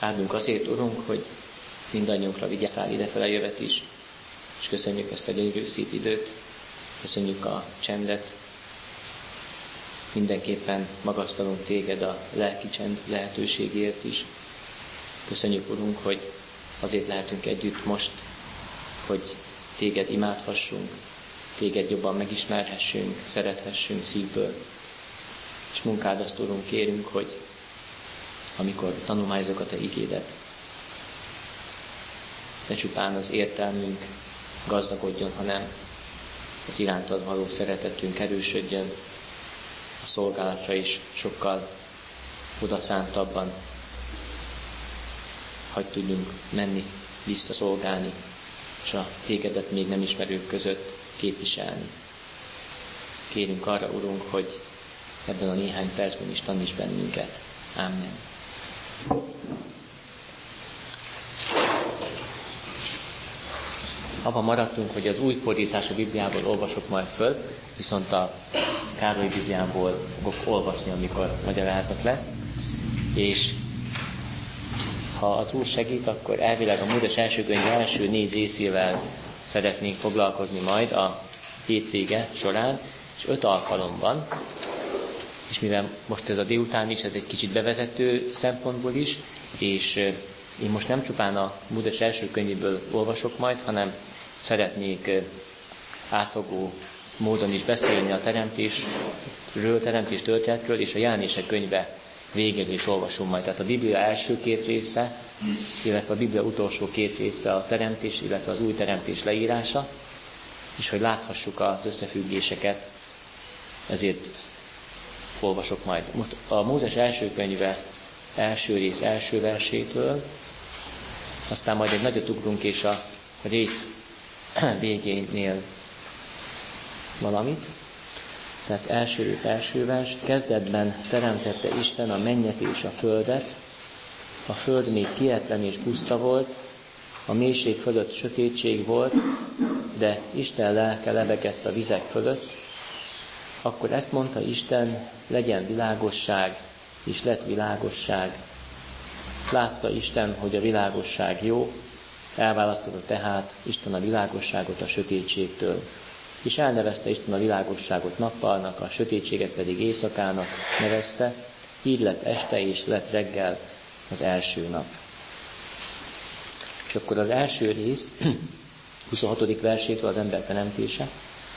Áldunk azért, Urunk, hogy mindannyiunkra vigyáztál idefele jövet is, és köszönjük ezt a gyönyörű szép időt, köszönjük a csendet, mindenképpen magasztalunk téged a lelki csend lehetőségért is. Köszönjük, Urunk, hogy azért lehetünk együtt most, hogy téged imádhassunk, téged jobban megismerhessünk, szerethessünk szívből. És munkád azt, Urunk, kérünk, hogy amikor tanulmányozok a te igédet, ne csupán az értelmünk gazdagodjon, hanem az irántad való szeretetünk erősödjön, a szolgálatra is sokkal odaszántabban hagy tudjunk menni, visszaszolgálni, és a tégedet még nem ismerők között képviselni. Kérünk arra, Urunk, hogy ebben a néhány percben is taníts bennünket. Amen. Abban maradtunk, hogy az új fordítású Bibliából olvasok majd föl, viszont a Károly Bibliából fogok olvasni, amikor magyarázat lesz. És ha az Úr segít, akkor elvileg a Mózes első könyv első 4 részével szeretnénk foglalkozni majd a hétvége során, és 5 alkalomban. És mivel most ez a délután is, ez egy kicsit bevezető szempontból is, és én most nem csupán a Mózes első könyvéből olvasok majd, hanem szeretnék átfogó módon is beszélni a teremtés történetről, és a Jelenések könyve végén is olvasom majd. Tehát a Biblia első 2 része, illetve a Biblia utolsó 2 része a teremtés, illetve az új teremtés leírása, és hogy láthassuk az összefüggéseket, ezért olvasok majd. Most a Mózes első könyve első rész első versétől, aztán majd egy nagyot ugrunk, és a rész végénél valamit. Tehát első rész első vers. Kezdetben teremtette Isten a mennyet és a földet. A föld még kietlen és puszta volt, a mélység fölött sötétség volt, de Isten lelke lebegett a vizek fölött. Akkor ezt mondta Isten, legyen világosság, és lett világosság. Látta Isten, hogy a világosság jó, elválasztotta tehát Isten a világosságot a sötétségtől. És elnevezte Isten a világosságot nappalnak, a sötétséget pedig éjszakának nevezte, így lett este és lett reggel az első nap. És akkor az első rész, 26. versétől az ember teremtése.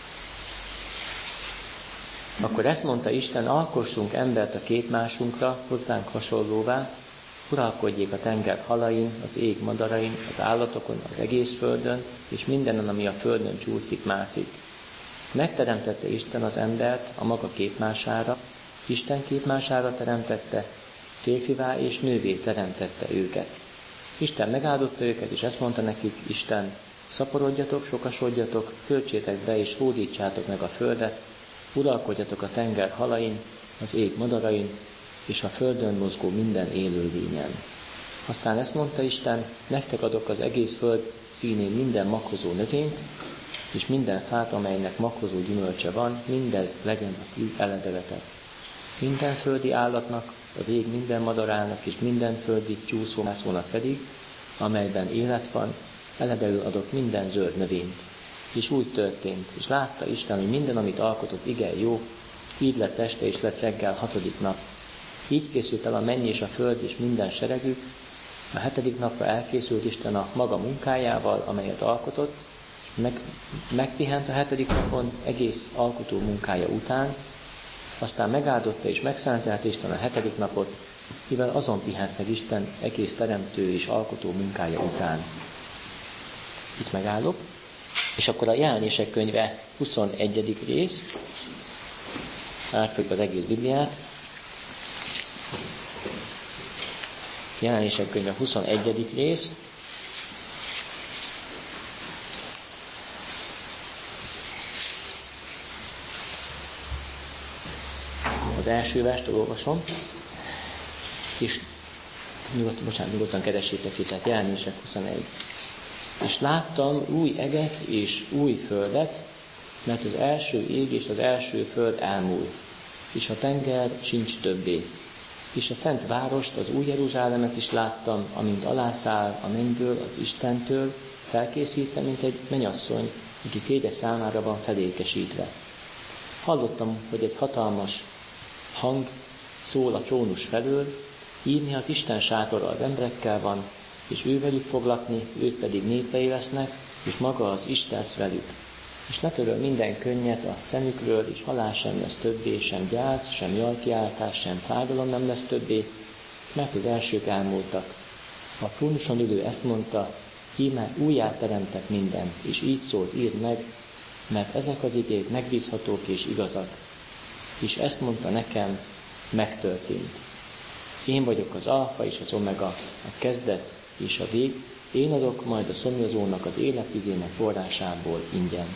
Akkor ezt mondta Isten, alkossunk embert a képmásunkra, hozzánk hasonlóvá, uralkodjék a tenger halain, az ég madarain, az állatokon, az egész földön, és mindenen, ami a földön csúszik, mászik. Megteremtette Isten az embert a maga képmására, Isten képmására teremtette, férfivá és nővé teremtette őket. Isten megáldotta őket, és ezt mondta nekik Isten, szaporodjatok, sokasodjatok, töltsétek be és hódítsátok meg a földet, uralkodjatok a tenger halain, az ég madarain, és a földön mozgó minden élőlényen. Aztán ezt mondta Isten, nektek adok az egész föld színén minden maghozó növényt, és minden fát, amelynek maghozó gyümölcse van, mindez legyen a ti eledevetek. Minden földi állatnak, az ég minden madarának, és minden földi csúszómászónak pedig, amelyben élet van, eledelül adok minden zöld növényt. És úgy történt, és látta Isten, hogy minden, amit alkotott, igen jó, így lett este és lett reggel 6. nap. Így készült el a menny és a föld és minden seregük, a 7. napra elkészült Isten a maga munkájával, amelyet alkotott, és megpihent a 7. napon egész alkotó munkája után, aztán megáldotta és megszentelte Isten a 7. napot, mivel azon pihent meg Isten egész teremtő és alkotó munkája után. Itt megállok, és akkor a Jelenések könyve 21. rész, átfogjuk az egész Bibliát, Jelenések könyve 21. rész, az első verstől olvasom, és nyugodtan keressétek ki, tehát Jelenések 21. És láttam új eget és új földet, mert az első ég és az első föld elmúlt, és a tenger sincs többé. És a szent várost, az új Jeruzsálemet is láttam, amint alászáll a mennyből az Istentől, felkészítve, mint egy mennyasszony, aki férje számára van felékesítve. Hallottam, hogy egy hatalmas hang szól a trónus felől, írni az Isten sátora az emberekkel van, és ő velük fog lakni, ők pedig népei lesznek, és maga az Isten velük. És letöröl minden könnyet a szemükről, és halál sem lesz többé, sem gyász, sem jajkiáltás, sem fájdalom nem lesz többé, mert az elsők elmúltak. A trónuson ülő ezt mondta, íme újjáteremtek mindent, és így szólt, írd meg, mert ezek az igék megbízhatók és igazak. És ezt mondta nekem, megtörtént. Én vagyok az alfa és az omega, a kezdet és a vég, én adok majd a szomjazónak az életvizének forrásából ingyen.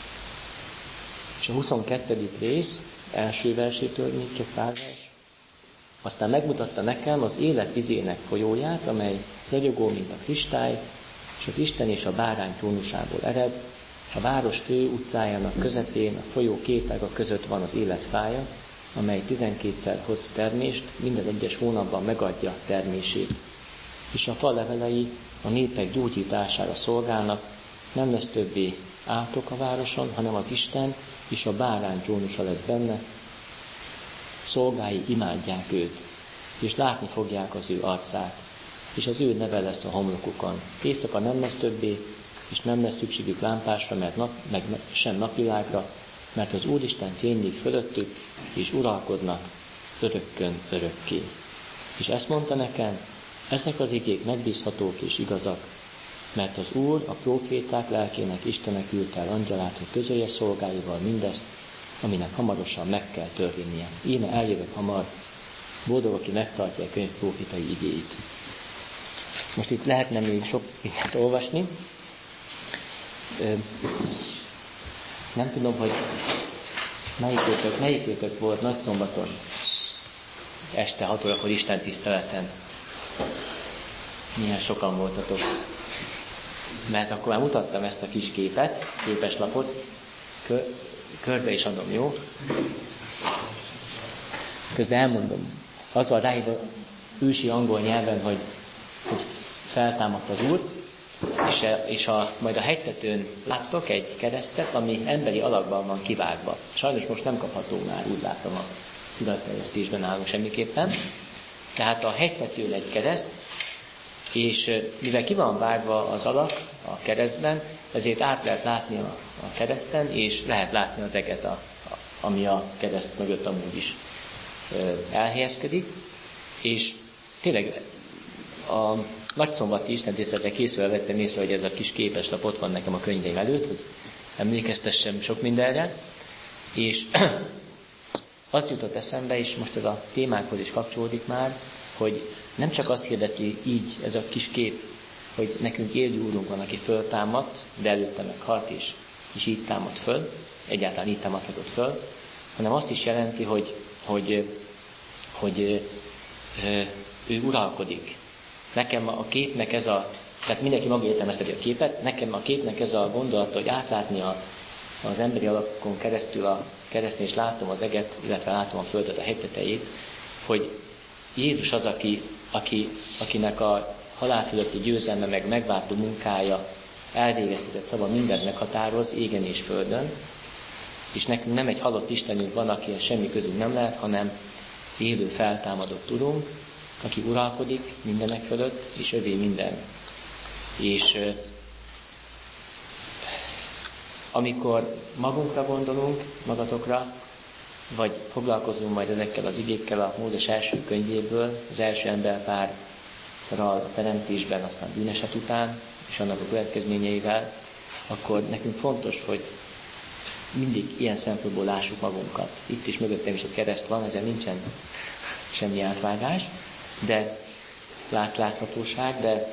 És a 22. rész, első versétől még csak pár vers. Aztán megmutatta nekem az életvizének folyóját, amely ragyogó, mint a kristály, és az Isten és a bárány trónusából ered. A város fő utcájának közepén, a folyó két ága között van az életfája, amely 12-szer hoz termést, minden egyes hónapban megadja termését. És a fa levelei a népek gyógyítására szolgálnak, nem lesz többé átok a városon, hanem az Isten és a bárány trónusa lesz benne. Szolgái imádják őt, és látni fogják az ő arcát, és az ő neve lesz a homlokukon. Éjszaka nem lesz többé, és nem lesz szükségük lámpásra, meg sem napvilágra, mert az Úristen fénylik fölöttük, és uralkodnak örökkön örökké. És ezt mondta nekem, ezek az igék megbízhatók és igazak, mert az Úr a próféták lelkének Istenek küldte el angyalát, hogy közölje szolgáival mindezt, aminek hamarosan meg kell történnie. Íme eljövök hamar, boldog, aki megtartja a könyv prófétai igéit. Most itt lehetne még sok mindent olvasni. Nem tudom, hogy melyikőtök volt Nagyszombaton este 6 órakor Isten tiszteleten. Milyen sokan voltatok. Mert akkor már mutattam ezt a kis képet, képeslapot, körbe is adom, jó? Közben elmondom. Az van ráírva ősi angol nyelven, hogy feltámadt az Úr, és majd a hegytetőn láttok egy keresztet, ami emberi alakban van kivágva. Sajnos most nem kapható már, úgy látom a tudatterjesztésben állunk semmiképpen. Tehát a hegytetőn egy kereszt, és mivel ki van vágva az alak a keresztben, ezért át lehet látni a kereszten, és lehet látni az eget, ami a kereszt mögött amúgy is elhelyezkedik. És tényleg a nagyszombati istentiszteletre készülve vettem észre, hogy ez a kis képeslap ott van nekem a könyveim előtt, hogy emlékeztessem sok mindenre. És az jutott eszembe, és most ez a témákhoz is kapcsolódik már, hogy nem csak azt hirdeti így ez a kis kép, hogy nekünk élő úrunk van, aki föltámadt, de előtte meghalt, és így támad föl, egyáltalán így támadhatott föl, hanem azt is jelenti, hogy ő uralkodik. Nekem a képnek tehát mindenki maga értelmezteti a képet, nekem a képnek ez a gondolata, hogy átlátni az emberi alakon keresztül a keresztén, és látom az eget, illetve látom a földet, a hegy tetejét, hogy Jézus az, akinek a halál fölötti győzelme, meg megváltó munkája, elvégeztetett szava mindent meghatároz, égen és földön, és nekünk nem egy halott Istenünk van, akihez semmi közünk nem lehet, hanem élő feltámadott Urunk, aki uralkodik mindenek fölött, és övé minden. És amikor magunkra gondolunk, magatokra, vagy foglalkozunk majd ezekkel az igékkel a Mózes első könyvéből, az első emberpárral a teremtésben, aztán bűneset után, és annak a következményeivel, akkor nekünk fontos, hogy mindig ilyen szempontból lássuk magunkat. Itt is mögöttem is egy kereszt van, ezzel nincsen semmi átvágás, de láthatóság, de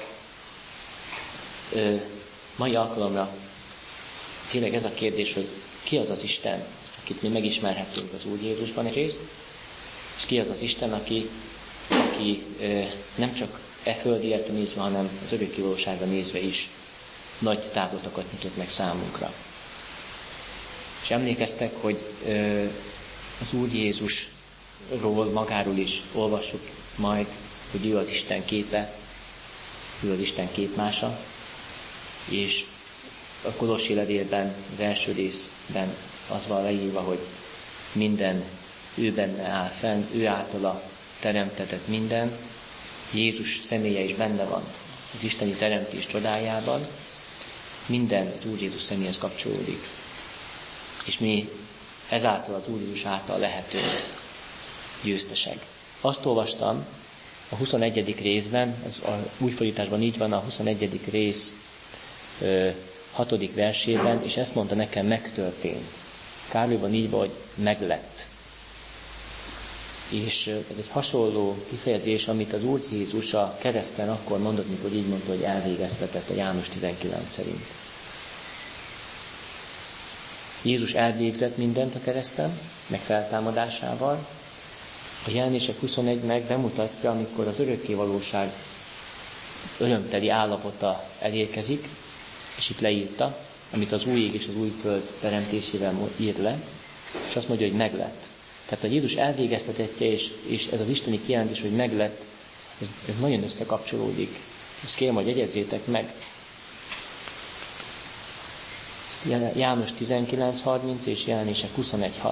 mai alkalomra tényleg ez a kérdés, hogy ki az az Isten, akit mi megismerhetünk az Úr Jézusban egyrészt, és ki az az Isten, aki nem csak e földi életre nézve, hanem az örökké valóságra nézve is nagy távlatokat nyitott meg számunkra. És emlékeztek, hogy az Úr Jézus Jézusról magáról is olvassuk majd, hogy ő az Isten képe, ő az Isten képmása, és a Kolossi levélben, az első részben az van leírva, hogy minden ő benne áll fenn, ő általa teremtetett minden, Jézus személye is benne van az isteni teremtés csodájában, minden az Úr Jézus személyhez kapcsolódik. És mi ezáltal az Úr Jézus által lehetünk győztesek. Azt olvastam a 21. részben, ez a új fordításban így van, a 21. rész 6. versében, és ezt mondta nekem, megtörtént. Károlyban így van, hogy meglett. És ez egy hasonló kifejezés, amit az Úr Jézus a kereszten akkor mondott, mikor így mondta, hogy elvégeztetett a János 19 szerint. Jézus elvégzett mindent a kereszten, meg feltámadásával. A Jelenések 21 meg bemutatja, amikor az örökkévalóság örömteli állapota elérkezik, és itt leírta, amit az új ég és az új föld teremtésével ír le, és azt mondja, hogy meglett. Tehát a Jézus elvégeztetetje, és ez az isteni kijelentés, hogy meglett, ez nagyon összekapcsolódik. Ezt kérem, hogy jegyezzétek meg. János 19.30 és Jelenések 21.6.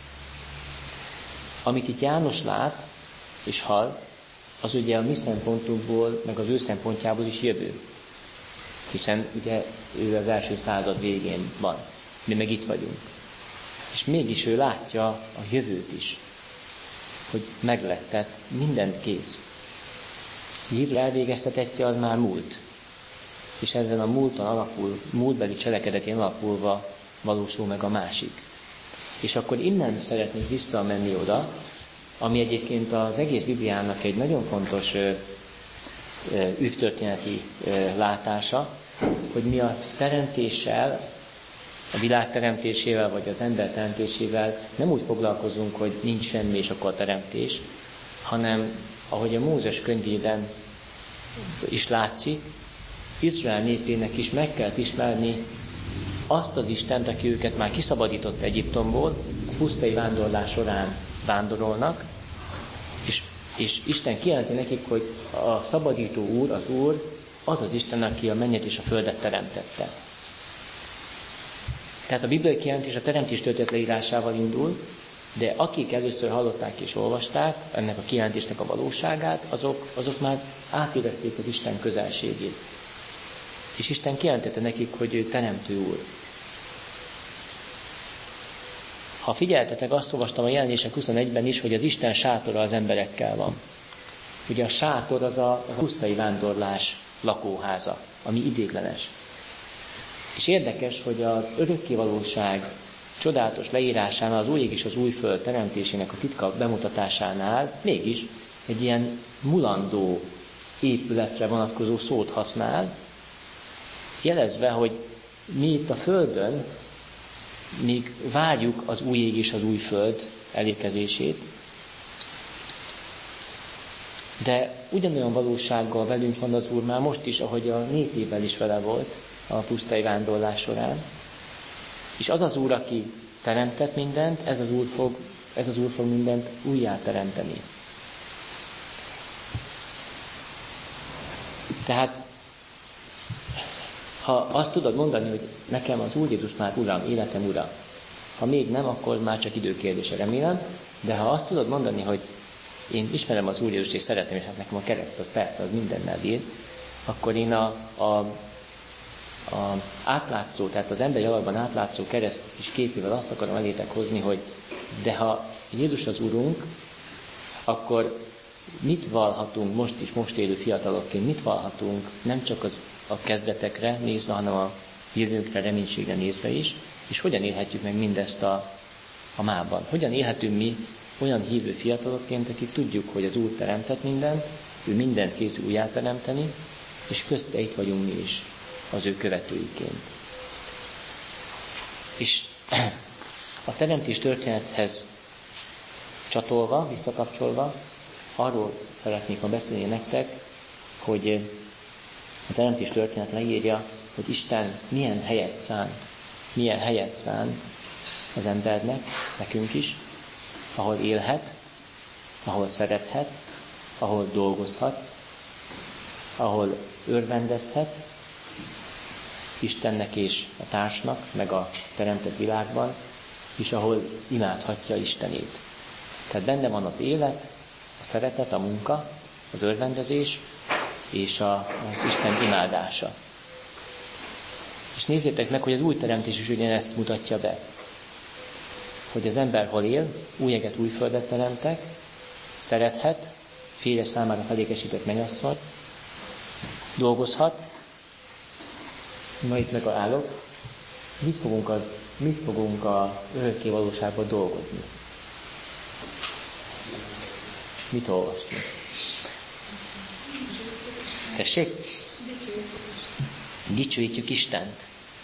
Amit itt János lát és hall, az ugye a mi szempontunkból, meg az ő szempontjából is jövő. Hiszen ugye ő az első század végén van. Mi meg itt vagyunk. És mégis ő látja a jövőt is, hogy meglett, tehát mindent kész. Jézus elvégeztetetje az már múlt. És ezen a múlton alapul, múltbeli cselekedetén alapulva valósul meg a másik. És akkor innen szeretnék visszamenni oda, ami egyébként az egész Bibliának egy nagyon fontos ügytörténeti látása, hogy mi a teremtéssel, a világ teremtésével, vagy az ember teremtésével nem úgy foglalkozunk, hogy nincs semmi és akkor a teremtés, hanem ahogy a Mózes könyvében is látszik, Izrael népének is meg kell ismerni azt az Istent, aki őket már kiszabadított Egyiptomból, a pusztai vándorlás során vándorolnak, és Isten kijelenti nekik, hogy a szabadító Úr, az Úr, az az Isten, aki a mennyet és a földet teremtette. Tehát a bibliai kijelentés a teremtés történet leírásával indul, de akik először hallották és olvasták ennek a kijelentésnek a valóságát, azok már átérezték az Isten közelségét. És Isten kijelentette nekik, hogy ő teremtő Úr. Ha figyeltetek, azt olvastam a Jelenések 21-ben is, hogy az Isten sátora az emberekkel van. Ugye a sátor az a pusztai vándorlás lakóháza, ami idéglenes. És érdekes, hogy az örökkévalóság csodálatos leírásánál, az új ég és az új föld teremtésének a titka bemutatásánál mégis egy ilyen mulandó épületre vonatkozó szót használ, jelezve, hogy mi itt a Földön még várjuk az új ég és az új föld elérkezését, de ugyanolyan valósággal velünk van az Úr már most is, ahogy a népével is vele volt a pusztai vándorlás során. És az az Úr, aki teremtett mindent, ez az Úr fog mindent újjá teremteni. Tehát ha azt tudod mondani, hogy nekem az Úr Jézus már Uram, életem Ura, ha még nem, akkor már csak időkérdése, remélem, de ha azt tudod mondani, hogy én ismerem az Úr Jézust és szeretem, és hát nekem a kereszt az persze, az mindennel bír, akkor én a átlátszó, tehát az emberi alakban átlátszó kereszt is képével azt akarom elétek hozni, hogy de ha Jézus az Urunk, akkor mit vallhatunk most élő fiatalokként, mit vallhatunk nem csak a kezdetekre nézve, hanem a jövőnkre, reménységre nézve is, és hogyan élhetjük meg mindezt a mában. Hogyan élhetünk mi olyan hívő fiatalokként, akik tudjuk, hogy az Úr teremtett mindent, ő mindent kész újjá teremteni, és közben itt vagyunk mi is az ő követőiként. És a teremtés történethez csatolva, visszakapcsolva, arról szeretnék ma beszélni nektek, hogy a teremtés történet leírja, hogy Isten milyen helyet szánt az embernek, nekünk is, ahol élhet, ahol szerethet, ahol dolgozhat, ahol örvendezhet Istennek és a társnak, meg a teremtett világban, és ahol imádhatja Istenét. Tehát benne van az élet, a szeretet, a munka, az örvendezés és az Isten imádása. És nézzétek meg, hogy az új teremtés is ugyanezt mutatja be. Hogy az ember hol él, új eget, új földet teremtek, szerethet, férje számára felékesített mennyasszony, dolgozhat. Ma itt megállok. Mit fogunk a örökké valóságban dolgozni? Mit olvasni? Tessék? Dicsőítjük Istent.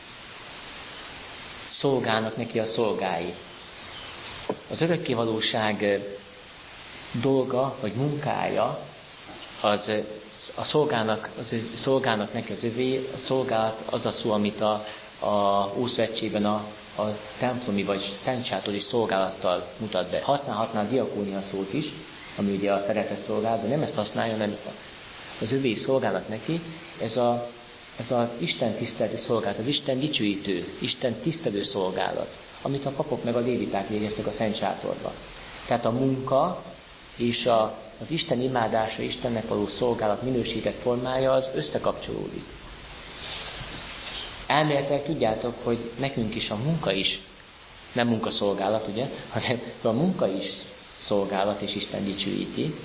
Szolgálnak neki a szolgái. Az örökké valóság dolga, vagy munkája, az a szolgálnak neki az övé, a szolgálat az a szó, amit a Ószövetségben a templomi vagy szentsátori szolgálattal mutat be. Használhatná a diakónia szót is, ami ugye a szeretet szolgálat, de nem ezt használja, hanem az övé szolgálat neki. Ez az Isten tiszteleti szolgálat, az Isten dicsőítő, Isten tisztelő szolgálat, amit a papok meg a léviták végeztek a szent sátorban. Tehát a munka és az Isten imádása, Istennek való szolgálat minősített formája az összekapcsolódik. Elméletileg tudjátok, hogy nekünk is a munka is, nem munkaszolgálat, ugye, hanem a munka is szolgálat és Isten dicsőíti.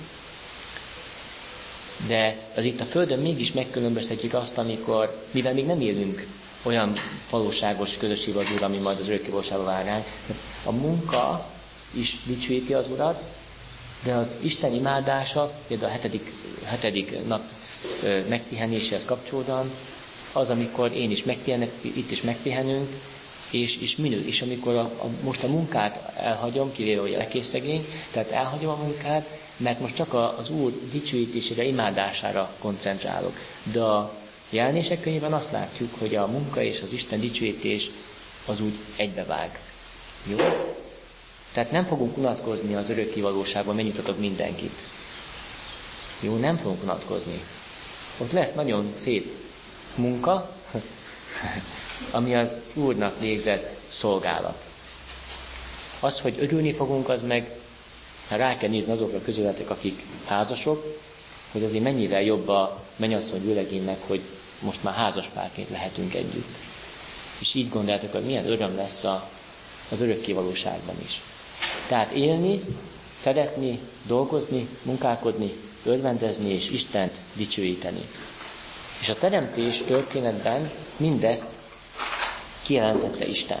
De az itt a Földön mégis megkülönböztetjük azt, amikor, mivel még nem élünk olyan valóságos közösségben az Úr, ami majd az örökké valóságba vár ránk, a munka is dicsőíti az Urat, de az Isten imádása, például a hetedik nap megpihenéséhez kapcsolódóan, az, amikor én is megpihenek, itt is megpihenünk, és amikor most a munkát elhagyom, kivéve, hogy lekészszegény, tehát elhagyom a munkát, mert most csak az Úr dicsőítésére, imádására koncentrálok. De a Jelenések könyvében azt látjuk, hogy a munka és az Isten dicsőítés az úgy egybevág. Jó? Tehát nem fogunk unatkozni az örökké valóságban, megnyitatok mindenkit. Jó, nem fogunk unatkozni. Ott lesz nagyon szép munka, ami az Úrnak végzett szolgálat. Az, hogy örülni fogunk, az meg rá kell nézni azokra közületek, akik házasok, hogy azért mennyivel jobb a mennyasszony vőlegénynek, hogy most már házaspárként lehetünk együtt. És így gondoljátok, hogy milyen öröm lesz az örökké valóságban is. Tehát élni, szeretni, dolgozni, munkálkodni, örvendezni és Istent dicsőíteni. És a teremtés történetben mindezt kijelentette Isten.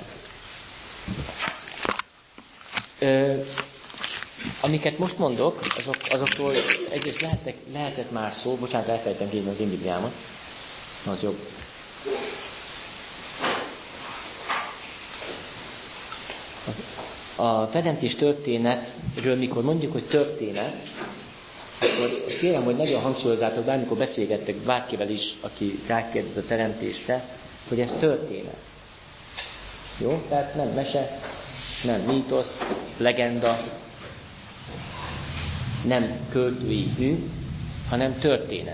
Amiket most mondok, azokról egyrészt lehetett már szó, bocsánat, elfelejtem kérni az én Bibliámat, az jobb. A teremtés történetről, mikor mondjuk, hogy történet, akkor kérem, hogy nagyon hangsúlyozzátok, bármikor beszélgettek bárkivel is, aki rákérdez a teremtésre, hogy ez történet. Jó? Tehát nem mese, nem mítosz, legenda, nem költői hű, hanem történet.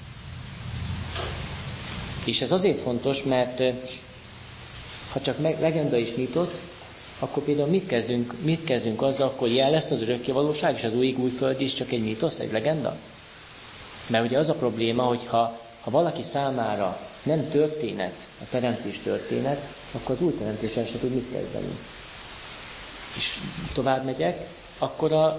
És ez azért fontos, mert ha csak legenda és mítosz, akkor például mit kezdünk azzal, akkor jel lesz az örökké valóság, és az új föld is csak egy mítosz, egy legenda? Mert ugye az a probléma, hogy ha valaki számára nem történet, a teremtés történet, akkor az új teremtéssel se tud mit kezdeni. És tovább megyek, akkor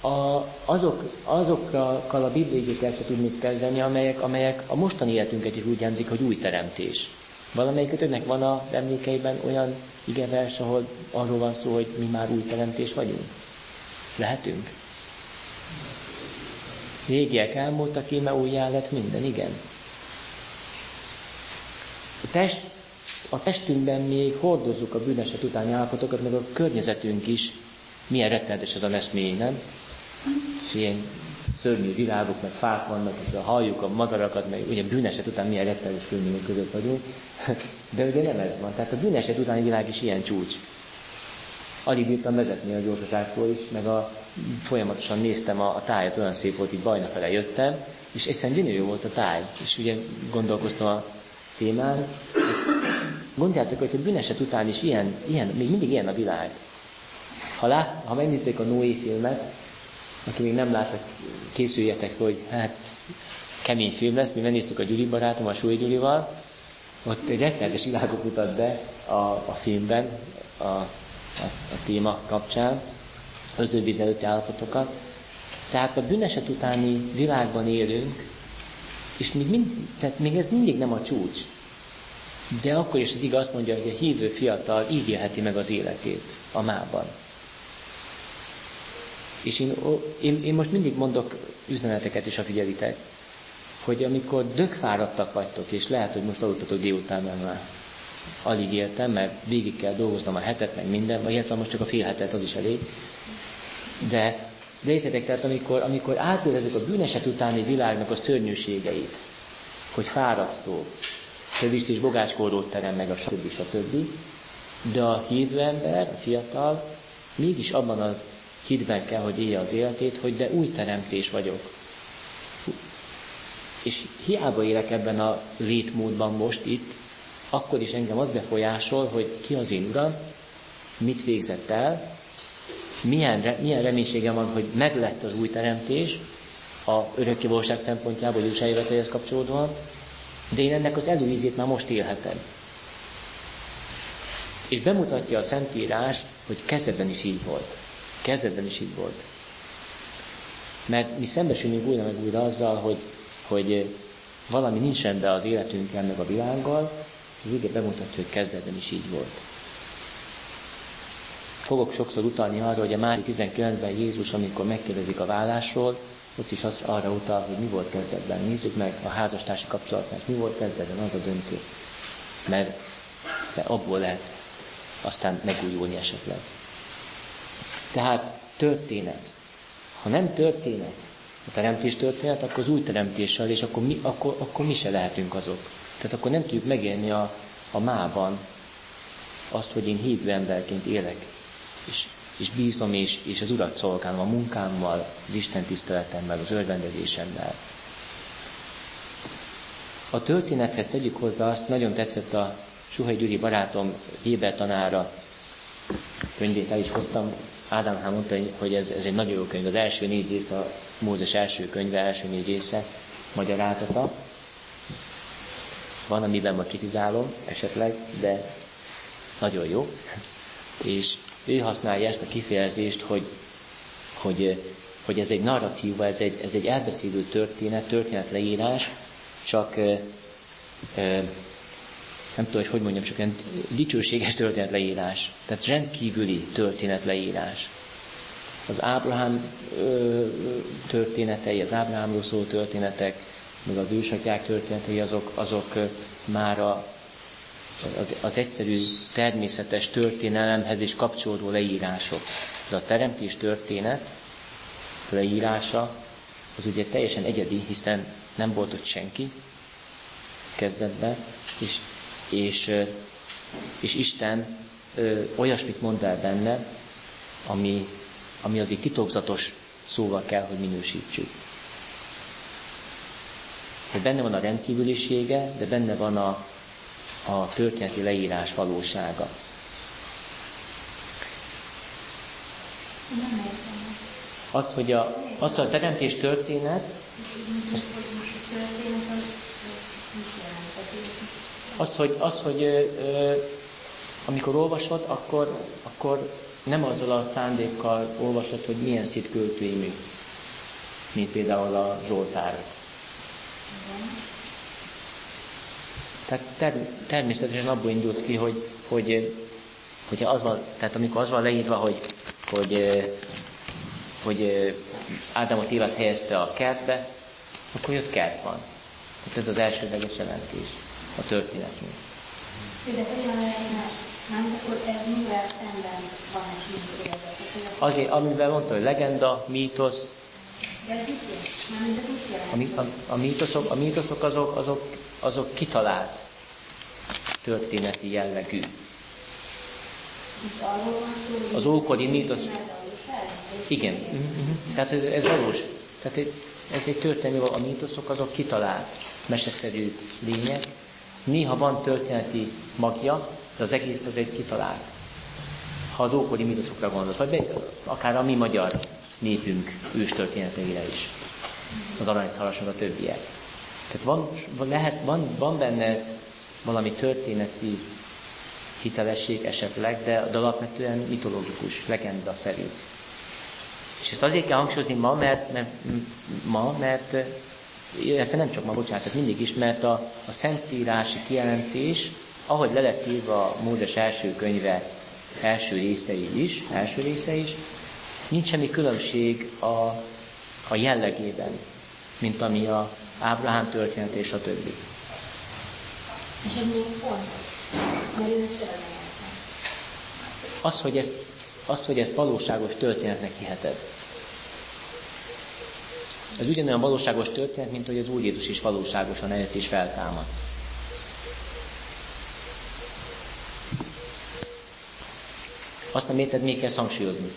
azokkal a bibliaikékkel se tud mit kezdeni, amelyek a mostani életünket is úgy jelzik, hogy új teremtés. Valamelyikőtöknek van a emlékeiben olyan igevers, ahol arról van szó, hogy mi már új teremtés vagyunk? Lehetünk? Régiek elmúltak, íme újjá lett minden, igen. A testünkben még hordozzuk a bűneset utáni állapotokat, meg a környezetünk is milyen rettenetes ez a eszmény, nem? Ilyen szörnyű virágok, meg fák vannak, és halljuk a madarakat, meg ugye bűneset után milyen rettenetes körülmények között vagyunk. De ugye nem ez van. Tehát a bűneset utáni világ is ilyen csúcs. Alig bírtam vezetni a gyorsaságtól is, meg folyamatosan néztem a tájat, olyan szép volt, így Bajna fele jöttem, és egyszerűen gyönyörű volt a táj. És ugye gondolkoztam a témán. Gondoljátok, hogy a bűneset után is ilyen, még mindig ilyen a világ. Ha megnézték a Noé filmet, aki még nem láttak, készüljetek, hogy hát kemény film lesz, mi megnéztük a Gyuri barátom, a Súly Gyurival, ott egy rettenetes világot mutat be a filmben, a téma kapcsán, az víz előtti állapotokat. Tehát a bűneset utáni világban élünk, és még ez mindig nem a csúcs. De akkor is az igaz azt mondja, hogy a hívő fiatal így élheti meg az életét a mában. És én most mindig mondok üzeneteket is, ha figyelitek, hogy amikor dögfáradtak vagytok, és lehet, hogy most aludtatok délután, mert már alig éltem, mert végig kell dolgoznom a hetet, meg minden, vagy illetve most csak a fél hetet, az is elég. De értetek, tehát amikor átérezzük a bűneset utáni világnak a szörnyűségeit, hogy fárasztó, tövist és bogácskórót terem meg, stb. De a hívő ember, a fiatal, mégis abban a hitben kell, hogy élje az életét, hogy de új teremtés vagyok. És hiába élek ebben a létmódban most itt, akkor is engem az befolyásol, hogy ki az én Uram, mit végzett el, milyen reménységem van, hogy meglett az új teremtés a örökkévalóság szempontjából, József jöveteléhez kapcsolódóan, de én ennek az előízét már most élhetem. És bemutatja a Szentírás, hogy kezdetben is így volt. Kezdetben is így volt. Mert mi szembesülünk újra meg újra azzal, hogy valami nincs rendben az életünkkel, meg a világgal, az ige bemutatja, hogy kezdetben is így volt. Fogok sokszor utalni arra, hogy a Máté 19-ben Jézus, amikor megkérdezik a vállásról, ott is arra utal, hogy mi volt kezdetben. Nézzük meg a házastársi kapcsolatnak, mi volt kezdetben, az a döntő. Mert abból lehet aztán megújulni esetleg. Tehát történet. Ha nem történet, a teremtés történet, akkor az új teremtéssel, és akkor mi se lehetünk azok. Tehát akkor nem tudjuk megélni a mában azt, hogy én hívő emberként élek, és bízom, és az Urat szolgálom a munkámmal, az Isten tiszteletemmel, az örvendezésemmel. A történethez tegyük hozzá azt, nagyon tetszett a Suhely Gyuri barátom Héber tanára könyvét, el is hoztam. Ádám mondta, hogy ez egy nagyon jó könyv. Az első 4 része, a Mózes első könyve, első 4 része, magyarázata. Van, amiben ma kritizálom esetleg, de nagyon jó. És ő használja ezt a kifejezést, hogy ez egy narratíva, ez egy elbeszélő történetleírás, csak nem tudom, hogy mondjam, csak ilyen dicsőséges történetleírás. Tehát rendkívüli történetleírás. Az Ábrahám történetei, az Ábrahámról szóló történetek, meg az ősatyák történetei, azok már az egyszerű természetes történelemhez is kapcsolódó leírások. De a teremtés történet leírása az ugye teljesen egyedi, hiszen nem volt ott senki kezdetben, és Isten olyasmit mond el benne, ami azért titokzatos szóval kell, hogy minősítsük. Hogy benne van a rendkívülisége, de benne van a történeti leírás valósága. Azt, hogy a teremtés történet, amikor olvasod, akkor nem azzal a szándékkal olvasod, hogy milyen szép költői mű, mint például a Zsoltár. Tehát természetesen abból indulsz ki, hogy az van, tehát amikor az van leírva, hogy Ádám a Évet helyezte a kertbe, akkor jött kert van. Tehát ez az elsődleges jelentés a történetnek. De olyan lehetne, nem, akkor ez mivel szemben van egy működés? Azért, amivel mondta, hogy legenda, mítosz. De ez mit jelent? A mítoszok azok kitalált történeti jellegű. És arról van szó, Az ókori mítosz. Igen. Tehát ez valós. Tehát ez egy történelmi, a mítoszok azok kitalált, meseszerű lények. Néha van történeti magja, de az egész az egy kitalált. Ha az ókori mítoszokra gondolsz, vagy akár a mi magyar népünk őstörténeteire is. Az aranyszalas, meg a többiek. Tehát van benne valami történeti hitelesség esetleg, de alapvetően mitológikus, legendaszerű. És ezt azért kell hangsúlyozni mert ezt nem csak ma, bocsánat, tehát mindig is, mert a szentírási kijelentés, ahogy le lett írva a Mózes első könyve első része is, nincs semmi különbség a jellegében, mint ami a Ábrahám történet és a többi. És ez még fontos, mert ő ezt Az, hogy ezt valóságos történetnek hiheted. Ez ugyanolyan valóságos történet, mint hogy az Úr Jézus is valóságosan eljött és feltámad. Azt nem érted, még kell hangsúlyozni.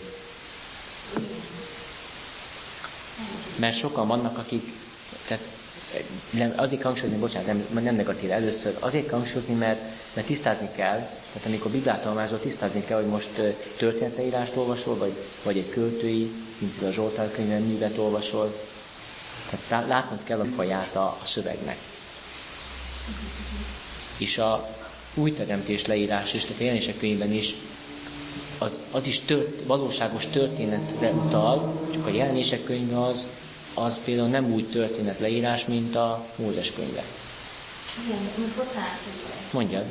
Mert sokan vannak, akik, tehát azért hangsúlyozni, bocsánat, nem negatív először, azért hangsúlyozni, mert tisztázni kell, tehát amikor Bibliát tanulmányozol, tisztázni kell, hogy most történetleírást olvasol, vagy egy költői, mint a Zsoltár könyvben művet olvasol. Tehát látnod kell a faját a szövegnek. És a új teremtés leírás is, tehát a Jelenések könyvben is, az is valóságos történetre utal, csak a Jelenések könyve az például nem úgy történet leírás, mint a Mózes könyve. Igen, bocsánat, mondjad.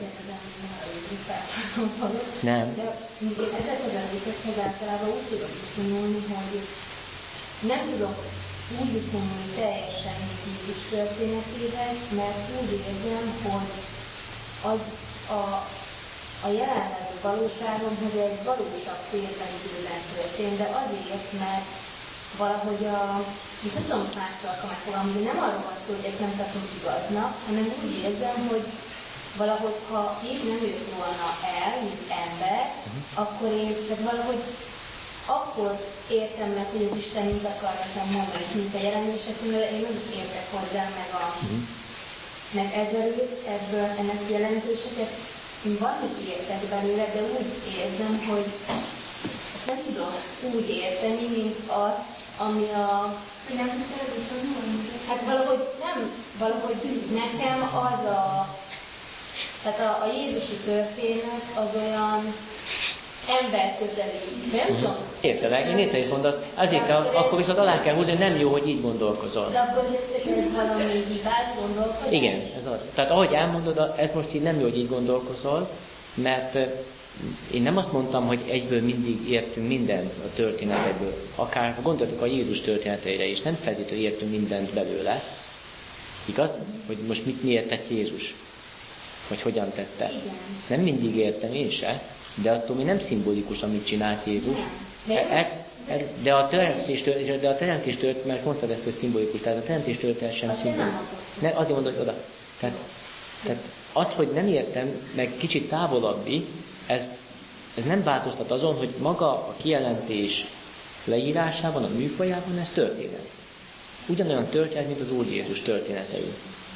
Nem. De én ezekhez a részekhez általában úgy tudok viszonyulni, hogy nem tudok úgy viszonyulni teljesen Jézus történetéhez, mert úgy érzem, hogy az a jelenlegi valóságom, hogy egy valósabb térben időben történt, de azért, mert valahogy nem tudom mással megfogalmazni, nem arról van szó, hogy ezt nem tartom igaznak, hanem úgy érzem, hogy valahogy, ha Jézus nem jött volna el, mint ember, akkor én valahogy akkor értem meg, hogy az Isten mit akar nekem mondani, mint a Jelenések, én nem értek hozzá, meg ebből ennek jelentőséget. Én valamit értek belőle, de úgy érzem, hogy nem tudom úgy érteni, mint az, ami nem tudsz viszonyulni? Hát valahogy nekem az tehát a Jézusi történet az olyan emberközeli. Nem tudom. Értelek, én értem, hogy mondod. Azért akkor viszont alá kell húzni, hogy nem jó, hogy így gondolkozol. De akkor ez valami hibát gondolkozol? Igen, ez az. Tehát ahogy elmondod, ez most így nem jó, hogy így gondolkozol, mert én nem azt mondtam, hogy egyből mindig értünk mindent a történetekből. Akár gondoltok a Jézus történeteire is, nem feltétlenül értünk mindent belőle. Igaz? Hogy most miért tett Jézus? Vagy hogyan tette? Igen. Nem mindig értem én se, de attól mi nem szimbolikus, amit csinált Jézus. De a teremtés történet, mert mondtad ezt, hogy szimbolikus, tehát a teremtés történet sem szimbolikus. Azért mondod, hogy oda. Tehát az, hogy nem értem, meg kicsit távolabbi, ez nem változtat azon, hogy maga a kijelentés leírásában, a műfajában ez történet. Ugyanolyan történet, mint az Úr Jézus történetei.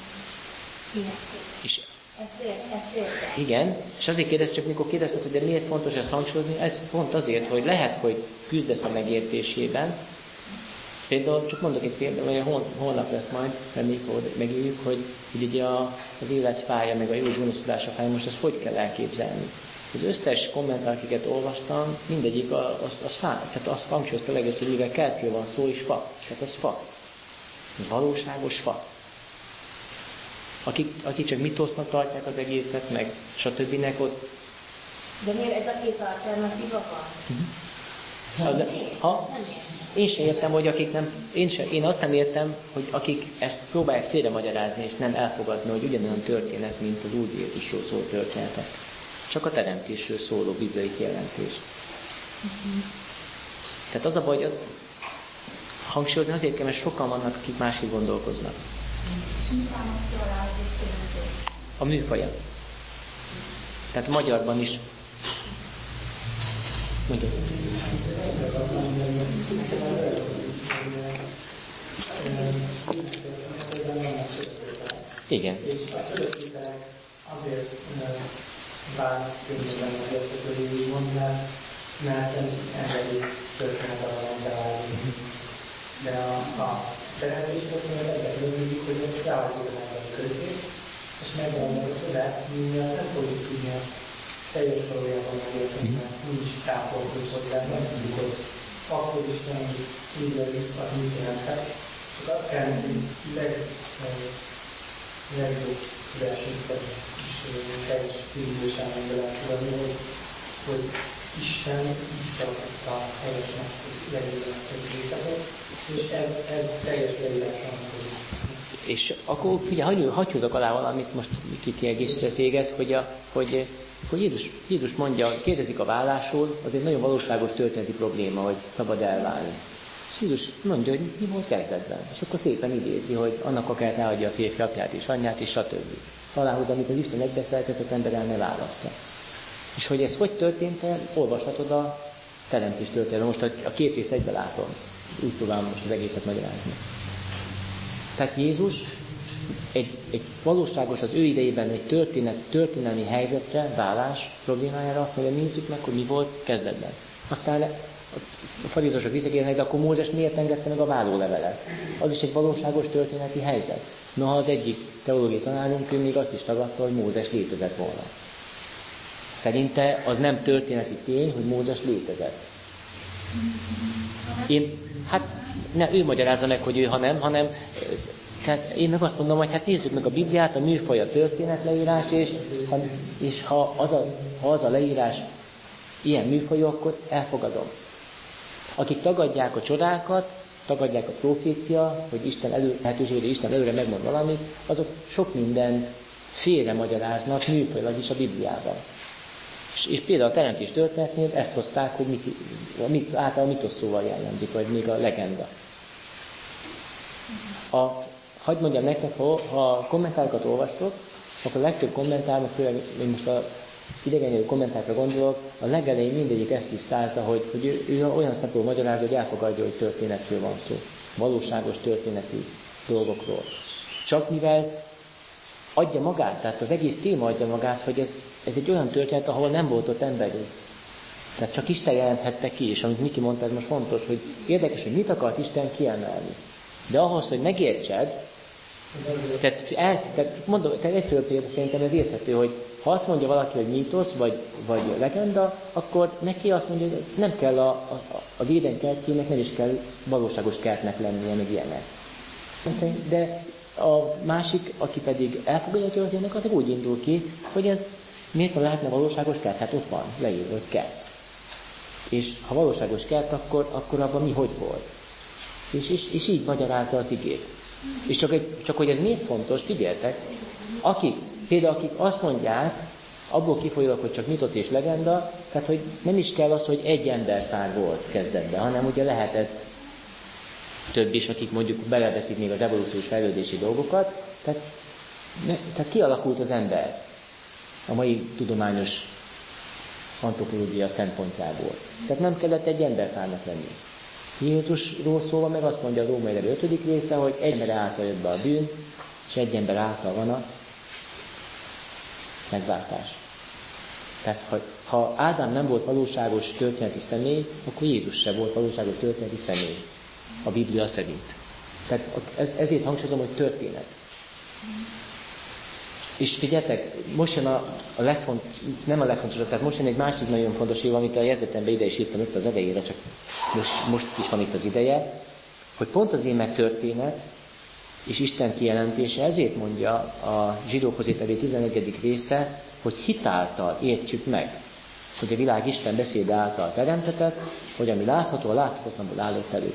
És igen, és azért kérdez, csak mikor kérdezted, hogy de miért fontos ezt hangsúlyozni, ez pont azért, hogy lehet, hogy küzdesz a megértésében. Például, csak mondok egy példát, hogy holnap lesz majd, amikor megéljük, hogy ugye az életpálya, meg a jó gonoszkodása fája, most ezt hogy kell elképzelni. Az összes kommentár, akiket olvastam, mindegyik az fá. Tehát azt hangsúlyozta legelőször, hogy mivel kertről van szó, és fa. Tehát ez fa. Ez valóságos fa. Akik csak mitosznak tartják az egészet, meg stb. Ott... De miért ez a két alternatíva van? Én sem értem, hogy akik nem... Én azt nem értem, hogy akik ezt próbálják félremagyarázni, és nem elfogadni, hogy ugyanolyan történet, mint az Úr Jézusról szóló történetek. Csak a teremtésről szóló bibliai jelentés. Tehát az a baj, hogy hangsúlyozni azért kell, mert sokan vannak, akik másképp gondolkoznak. A műfaja. Tehát magyarban is Mondja. Igen. És a csodaszételek azért vált könnyebben megérthető, úgymond, mert emberi történet alapján beállítani. De a teremtés történet ebben különbözik, hogy ezt ráadjuk az emberi közé, és megvalósul a csodát, mivel nem fogjuk tudni azt teljes valójában megérteni, mert nincs tápoltunk hozzá, nem tudjuk, hogy akkor Isten így legyünk, az mit jelenthet. Csak azt kell nekünk legjobb tudásunk szerint és teljes szívülőságban belátulani, hogy Isten biztosította helyesnek, hogy legjobb ezt a részletet, és ez teljes leírással vonatkozik. És akkor ugye hagyj hozzak alá valamit, most kiegészítve téged, hogy Jézus mondja, kérdezik a vállásról, az egy nagyon valóságos történeti probléma, hogy szabad elválni. És Jézus mondja, hogy mi volt kezdetben. És akkor szépen idézi, hogy annak akár ne adja a férfi apját és anyját, és stb. Alához, amit az Isten egybeszélgetett ember el ne válassza. És hogy ez hogy történt, olvashatod a teremtés történetet. Most a két részt egybe látom. Úgy próbálom most az egészet magyarázni. Tehát Jézus egy valóságos, az ő idejében egy történelmi helyzetre, válás problémájára azt mondja, nézzük meg, hogy mi volt kezdetben. Aztán a farizeusok visszakérdeznek, de akkor Mózes miért engedte meg a vállólevelet? Az is egy valóságos történeti helyzet. Noha az egyik teológiai tanárunk, ő még azt is tagadta, hogy Mózes létezett volna. Szerinte az nem történeti tény, hogy Mózes létezett. Ő magyarázza meg, hogy ő, hanem tehát én meg azt mondom, hogy hát nézzük meg a Bibliát, a műfaj a történetleírás, és ha az a leírás ilyen műfajú, akkor elfogadom. Akik tagadják a csodákat, tagadják a profécia, hogy Isten lehetőségére Isten előre megmond valamit, azok sok minden félre magyaráznak műfajilag is a Bibliában. És például a teremtés történetnél ezt hozták, hogy általában a mitosszóval jellemzik, vagy még a legenda. Hadd mondjam nektek, ha a kommentárokat olvastok, akkor a legtöbb kommentárnak, főleg én most az idegennyelvű kommentárra gondolok, a legelején mindegyik ezt tisztázza, hogy ő olyan szempontból magyarázza, hogy elfogadja, hogy történetről van szó. Valóságos történeti dolgokról. Csak mivel adja magát, tehát az egész téma adja magát, hogy ez egy olyan történet, ahol nem volt ott emberi. Tehát csak Isten jelenthette ki, és amit Miki mondta, ez most fontos, hogy érdekes, hogy mit akart Isten kiemelni. De ahhoz, hogy megértsed, tehát egyszerűen például szerintem ez érthető, hogy ha azt mondja valaki, hogy mítosz, vagy legenda, akkor neki azt mondja, hogy nem kell az Éden kertjének, nem is kell valóságos kertnek lennie, meg ilyenek. De a másik, aki pedig elfogadja a történetnek, az úgy indul ki, hogy ez miért nem lehetne valóságos kert? Hát ott van, leírva, hogy kert. És ha valóságos kert, akkor abban mi hogy volt? És így magyarázza az igét. És csak hogy ez miért fontos, figyeltek, akik azt mondják, abból kifolyólag, hogy csak mitosz és legenda, tehát hogy nem is kell az, hogy egy emberpár volt kezdetben, hanem ugye lehetett több is, akik mondjuk beleveszik még az evolúciós fejlődési dolgokat, tehát kialakult az ember a mai tudományos antropológia szempontjából. Tehát nem kellett egy emberpárnak lenni. Jézusról szólva meg azt mondja a Római Levél 5. része, hogy egy ember által jött be a bűn, és egy ember által van a megváltás. Tehát ha Ádám nem volt valóságos történeti személy, akkor Jézus sem volt valóságos történeti személy. A Biblia szerint. Tehát ezért hangsúlyozom, hogy történet. És figyeljetek, most jön nem a legfontosabb, tehát most jön egy másik nagyon fontos év, amit a jegyzetembe ide is írtam itt az elejére, csak most is van itt az ideje, hogy pont az íme történet és Isten kijelentése, ezért mondja a Zsidókhoz írt levél 11. része, hogy hitáltal értjük meg, hogy a világ Isten beszéde által teremtetett, hogy ami látható, a láthatatlanból állott elő.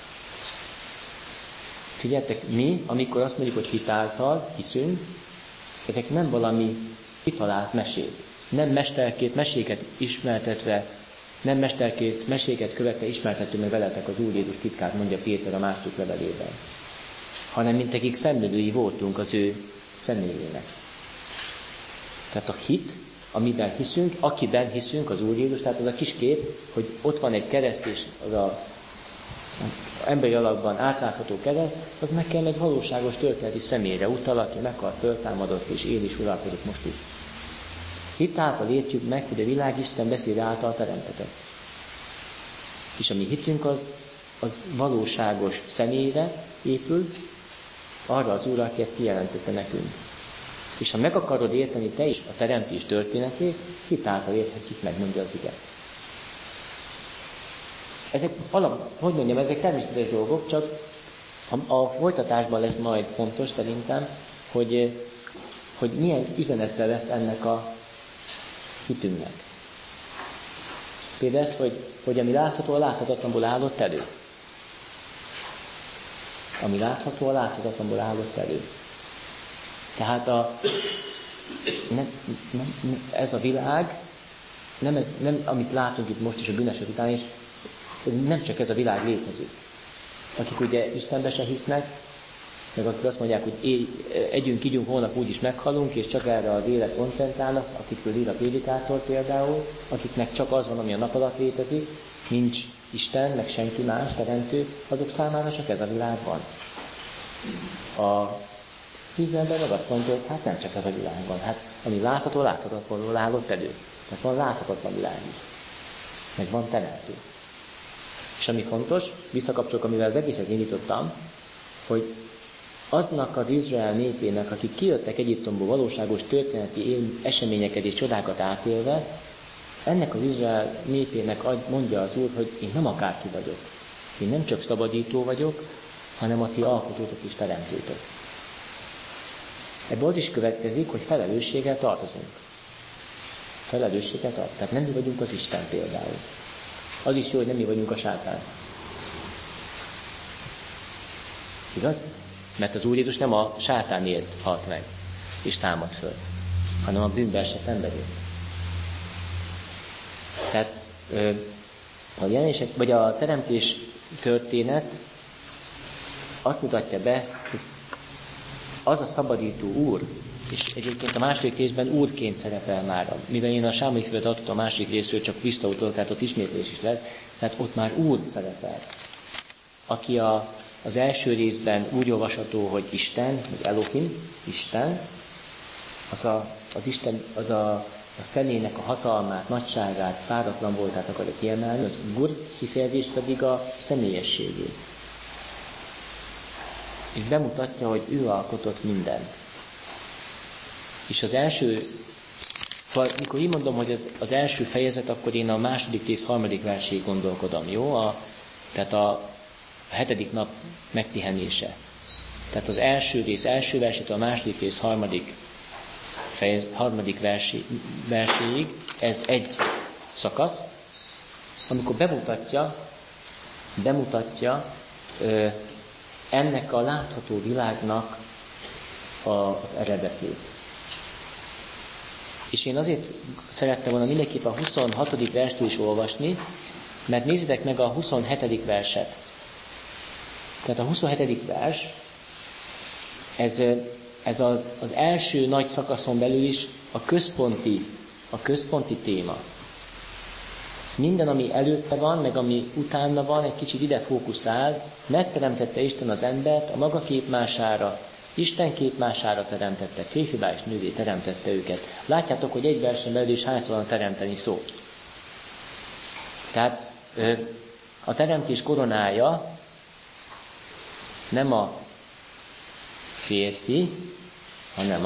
Figyeljetek, mi, amikor azt mondjuk, hogy hitáltal hiszünk, ezek nem valami kitalált mesék. Nem mesterkét meséket ismertetve, nem mesterkét meséket követve ismertető meg veletek az Úr Jézus titkát, mondja Péter a második levelében. Hanem mint akik szemlélői voltunk az ő személyének. Tehát a hit amiben hiszünk, akiben hiszünk, az Úr Jézus, tehát az a kis kép, hogy ott van egy kereszt, és az a emberi alakban átlátható kereszt, az nekem egy valóságos történeti személyre utal, aki meghalt, föltámadott, és él és uralkodik most is. Hit által értjük meg, hogy a világ Isten beszéde által teremtetett. És a mi hitünk az valóságos személyre épül, arra az Úr, aki ezt kijelentette nekünk. És ha meg akarod érteni te is a teremtés történetét, hit által érthetjük meg, mondja az ige. Ezek ezek természetes dolgok, csak a folytatásban lesz majd fontos szerintem, hogy milyen üzenete lesz ennek a hitünknek. Például ez, hogy ami látható, a láthatatlanból állott elő. Ami látható, a láthatatlanból állott elő. Tehát ez a világ, nem amit látunk itt most is a bűnösök után is, nem csak ez a világ létezik. Akik ugye Istenbe se hisznek, meg akik azt mondják, hogy együnk, ígyunk, holnap úgyis meghalunk, és csak erre az élet koncentrálnak, akikről ír a prédikátor például, akiknek csak az van, ami a nap alatt létezik, nincs Isten, meg senki más teremtő, azok számára csak ez a világ van. A hívő ember meg azt mondja, hogy hát nem csak ez a világ van, hát ami látható, láthatatlanul állott elő. Tehát van láthatatlan világ is. Meg van teremtő. És ami fontos, visszakapcsolok, amivel az egészet indítottam, hogy aznak az Izrael népének, akik kijöttek Egyiptomból valóságos történeti eseményeket és csodákat átélve, ennek az Izrael népének mondja az Úr, hogy én nem akárki vagyok. Én nem csak szabadító vagyok, hanem a ti alkotótok és teremtőtök. Ebből az is következik, hogy felelősséggel tartozunk. Felelősséggel tartozunk. Tehát nem mi vagyunk az Isten például. Az is jó, hogy nem mi vagyunk a sátán. Igaz? Mert az Úr Jézus nem a sátánért halt meg, és támad föl, hanem a bűnbe esett emberért. Tehát a jelenések, vagy a teremtés történet azt mutatja be, hogy az a szabadító Úr, és egyébként a második részben Úrként szerepel már, mivel én a Sámuel könyvet adtam a második részről, csak visszautalok, tehát ott ismétlés is lesz, tehát ott már Úr szerepel. Aki az első részben úgy olvasható, hogy Isten, vagy Elohim, Isten, az Isten, az a személynek a hatalmát, nagyságát, páratlan voltát akarja kiemelni, az Úr kifejezés pedig a személyességét. És bemutatja, hogy ő alkotott mindent. És az első, szóval mikor így mondom, hogy az első fejezet, akkor én a második rész 3. verséig gondolkodom, jó? Tehát a 7. nap megpihenése. Tehát az első rész első versétől a második rész 3. verséig, ez egy szakasz, amikor bemutatja ennek a látható világnak az eredetét. És én azért szerettem volna mindenképp a 26. verstől is olvasni, mert nézzétek meg a 27. verset. Tehát a 27. vers, ez az első nagy szakaszon belül is a központi téma. Minden, ami előtte van, meg ami utána van, egy kicsit ide fókuszál, megteremtette Isten az embert a maga képmására, Isten képmására teremtette, férfivá és nővé teremtette őket. Látjátok, hogy egy versen belül is hányszor van a teremteni szó. Tehát a teremtés koronája nem a férfi, hanem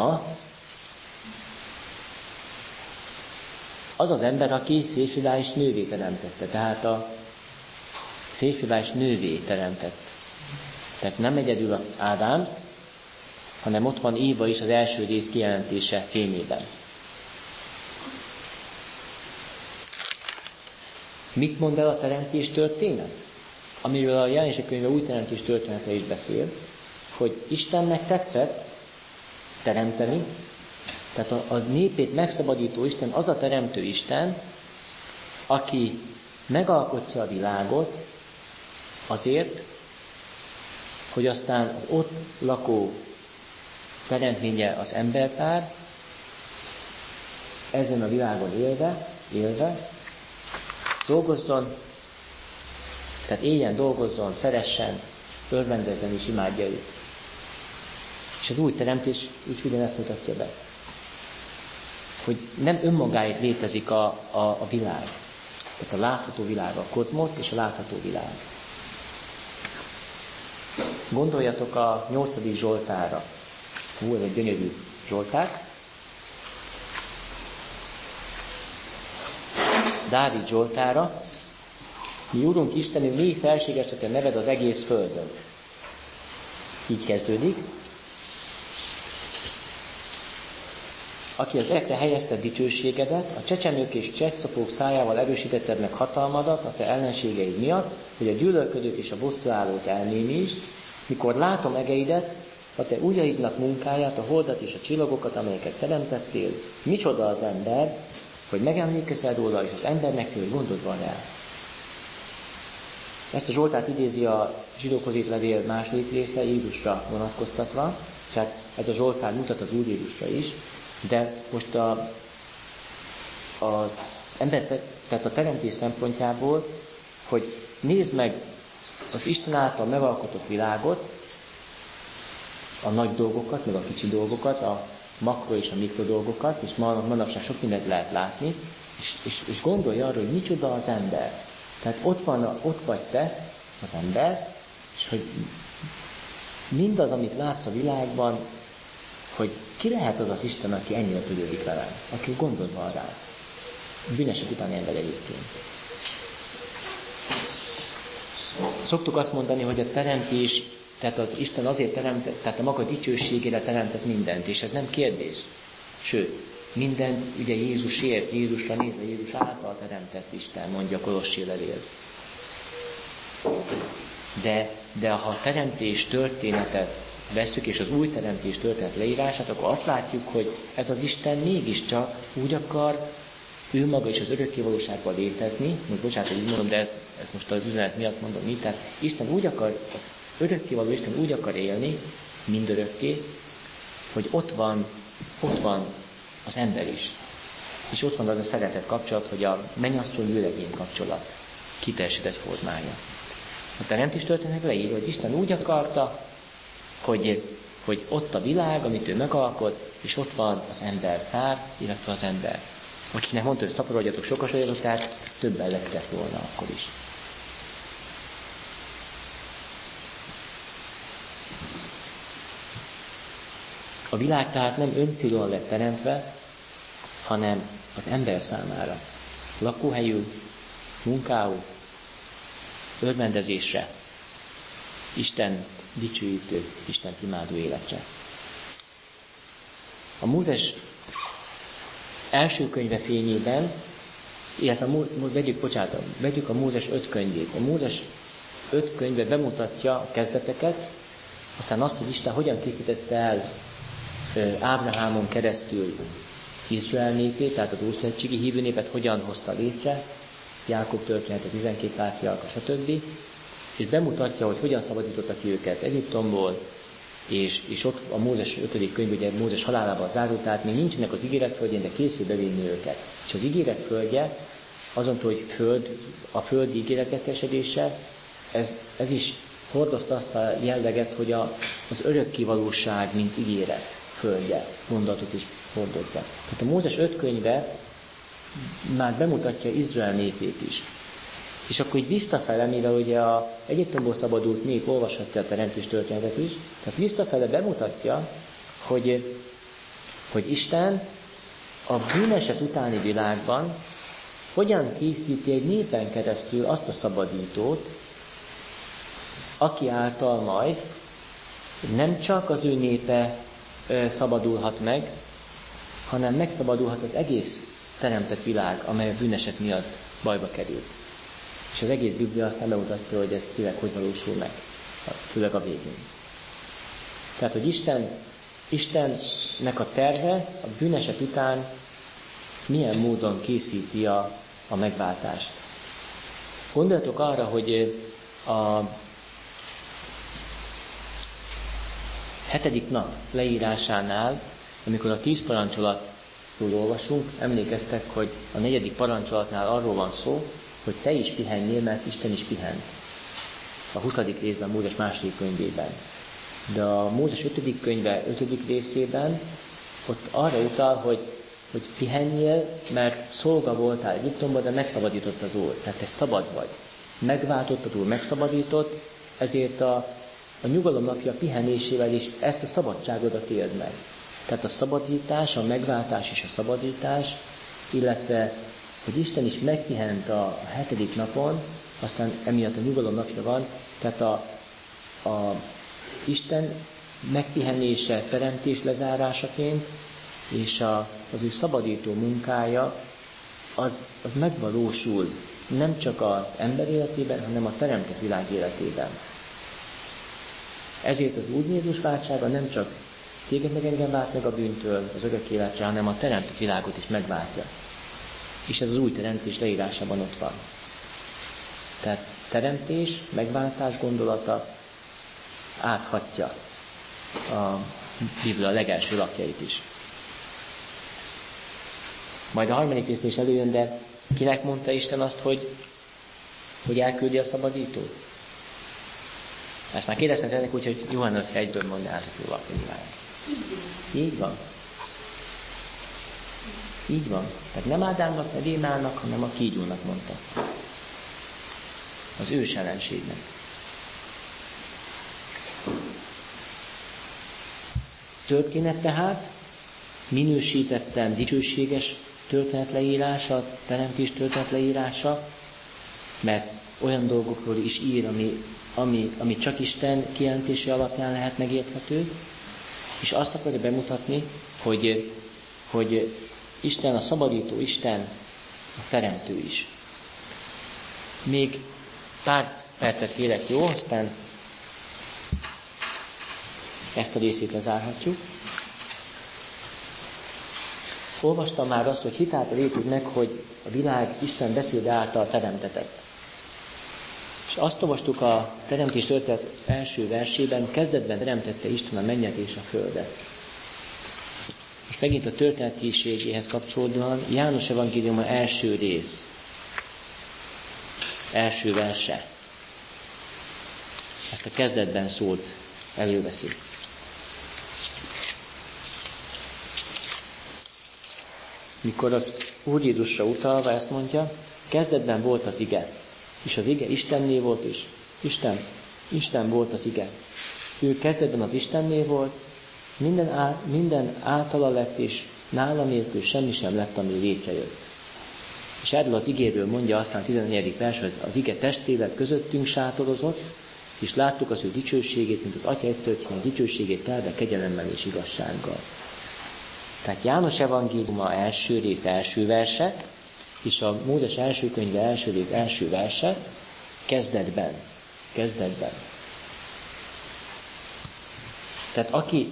az ember, aki férfivá és nővé teremtette. Tehát a férfivá és nővé teremtett. Tehát nem egyedül Ádám, hanem ott van Éva is az első rész kijelentése fényében. Mit mond el a teremtés történet? Amiről a Jelenések könyve új teremtés története is beszél, hogy Istennek tetszett teremteni, tehát a népét megszabadító Isten az a teremtő Isten, aki megalkotja a világot azért, hogy aztán az ott lakó teremtménye az emberpár ezen a világon élve, dolgozzon, tehát éljen, dolgozzon, szeressen, örvendezzen és imádja őt. És az új teremtés úgy ugyanezt mutatja be, hogy nem önmagáért létezik a világ. Tehát a látható világ, a kozmosz és a látható világ. Gondoljatok a 8. Zsoltárra. Ez egy gyönyörű Zsoltár. Dávid Zsoltára. Mi Urunk Istenünk, mi felséges a te neved az egész földön. Így kezdődik. Aki az ekre helyezted dicsőségedet, a csecsemők és cseccopók szájával erősítetted meg hatalmadat a te ellenségeid miatt, hogy a gyűlölködőt és a bosszúállót elnémítsd, mikor látom egeidet, a te ujjaidnak munkáját, a holdat és a csillagokat, amelyeket teremtettél, micsoda az ember, hogy megemlékezel róla, és az embernek, hogy gondod van rá. Ezt a Zsoltárt idézi a Zsidókhoz írt levél második része, Jézusra vonatkoztatva, tehát ez a Zsoltár mutat az Úr Jézusra is, de most tehát a teremtés szempontjából, hogy nézd meg az Isten által megalkotott világot, a nagy dolgokat, meg a kicsi dolgokat, a makro és a mikro dolgokat, és manapság sok mindent lehet látni, és gondolj arra, hogy micsoda az ember. Tehát ott vagy te, az ember, és hogy mindaz, amit látsz a világban, hogy ki lehet az az Isten, aki ennyire törődik velem, aki gondol van rá. Bűneset utáni ember egyébként. Szoktuk azt mondani, hogy a teremtés, tehát az Isten azért teremtett, tehát a maga dicsőségére teremtett mindent, és ez nem kérdés. Sőt, mindent ugye Jézusért, Jézusra nézve, Jézus által teremtett Isten, mondja a Kolossi levél. De ha a teremtés történetet vesszük, és az új teremtés történet leírását, akkor azt látjuk, hogy ez az Isten mégiscsak úgy akar ő maga is az örökkévalóságban létezni. Most bocsánat, hogy így mondom, de ez most az üzenet miatt mondom így. Tehát Isten úgy akar, az örökkévaló Isten úgy akar élni, mindörökké, hogy ott van az ember is. És ott van az a szeretet kapcsolat, hogy a mennyasszony vőlegény kapcsolat kiteljesített formája. A teremtés történet leír, hogy Isten úgy akarta, hogy ott a világ, amit ő megalkot, és ott van az emberpár, illetve az ember. Akinek mondta, hogy szaporodjatok, sokasodjatok, tehát többen lehetett volna akkor is. A világ tehát nem öncélúan lett teremtve, hanem az ember számára. Lakóhelyül, munkául, örvendezésre, Isten dicsőítő, Isten imádó életre. A Mózes első könyve fényében, illetve vegyük a Mózes 5 könyvét. A Mózes 5 könyve bemutatja a kezdeteket, aztán azt, hogy Isten hogyan készítette el Ábrahámon keresztül Izrael népét, tehát az ószövetségi hívő népet hogyan hozta létre, Jákob története, 12 pátriárka, stb. És bemutatja, hogy hogyan szabadította ki őket Egyiptomból, és ott a Mózes 5. könyv, ugye Mózes halálával zárult, tehát még nincsenek az ígéretföldjén, de készül bevinni őket. És az ígéretföldje, azon, hogy a földi ígéretbeteljesedése, ez is hordozta azt a jelleget, hogy az örökkévalóság, mint ígéret földje, mondatot is hordozza. Tehát a Mózes 5 könyve már bemutatja Izrael népét is. És akkor így visszafele, mivel ugye az Egyiptomból szabadult nép olvashatja a teremtés történetet is, tehát visszafele bemutatja, hogy Isten a bűneset utáni világban hogyan készíti egy népen keresztül azt a szabadítót, aki által majd nem csak az ő népe szabadulhat meg, hanem megszabadulhat az egész teremtett világ, amely a bűneset miatt bajba került. És az egész Biblia aztán bemutatja, hogy ez tényleg hogy valósul meg, főleg a végén. Tehát, hogy Istennek a terve a bűneset után milyen módon készíti a megváltást. Gondoljatok arra, hogy a 7. nap leírásánál, amikor a 10 parancsolat olvasunk. Emlékeztek, hogy a 4. parancsolatnál arról van szó, hogy te is pihenjél, mert Isten is pihent. A 20. részben, Mózes 2. könyvében. De a Mózes 5. könyve 5. részében ott arra utal, hogy pihenjél, mert szolga voltál Egyiptomban, de megszabadított az Úr. Tehát te szabad vagy. Megváltott az Úr, megszabadított, ezért a nyugalom napja pihenésével is ezt a szabadságodat éld meg. Tehát a szabadítás, a megváltás és a szabadítás, illetve, hogy Isten is megpihent a 7. napon, aztán emiatt a nyugalom napja van, tehát a Isten megpihenése teremtés lezárásaként, és az ő szabadító munkája, az megvalósul nem csak az ember életében, hanem a teremtett világ életében. Ezért az Úr Jézus váltsága nem csak téged meg engem vált meg a bűntől, az örök életre, hanem a teremtett világot is megváltja. És ez az új teremtés leírásában ott van. Tehát teremtés, megváltás gondolata áthatja a Biblia legelső lapjait is. Majd a 3. résznél is előjön, de kinek mondta Isten azt, hogy elküldi a szabadítót? Ezt már kérdeztem ennek, úgyhogy Johannes 1-ből mondjátok valaki nyilván ezt. Így van. Így van. Tehát nem Ádámnak, nem Évának, hanem a kígyónak mondta. Az ős ellenségnek. Történet tehát minősítettem dicsőséges történetleírása, teremtés történetleírása, mert olyan dolgokról is ír, ami csak Isten kijelentése alapján lehet megérthető, és azt akarja bemutatni, hogy Isten a szabadító, Isten a teremtő is. Még pár percet kérek, jó? Aztán ezt a részét lezárhatjuk. Olvastam már azt, hogy hitáltal értjük meg, hogy a világ Isten beszéde által teremtetett. És azt olvastuk a teremtés történet első versében, kezdetben teremtette Isten a mennyet és a földet. És megint a történetiségéhez kapcsolódóan János evangélium első rész, első verse. Ezt a kezdetben szólt előveszi. Mikor az Úr Jézusra utalva ezt mondja, kezdetben volt az ige, és az ige Istenné volt is. Isten volt az ige. Ő kezdetben az Istenné volt, minden általa lett, és nála nélkül semmi sem lett, ami létrejött. És erről az igéről mondja aztán 14. vers, hogy az ige testé lett, közöttünk sátorozott, és láttuk az ő dicsőségét, mint az Atya egyszülöttjének dicsőségét telve kegyelemmel és igazsággal. Tehát János evangéliuma első rész első verse, és a Mózes első könyve első rész első verse kezdetben. Tehát aki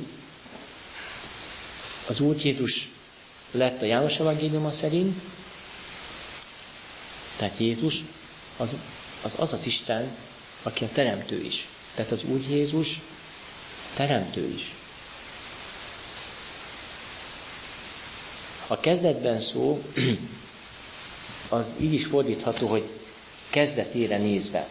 az Úr Jézus lett a János evangéliuma szerint, tehát Jézus az Isten, aki a teremtő is. Tehát az Úr Jézus teremtő is. A kezdetben szó az így is fordítható, hogy kezdetére nézve.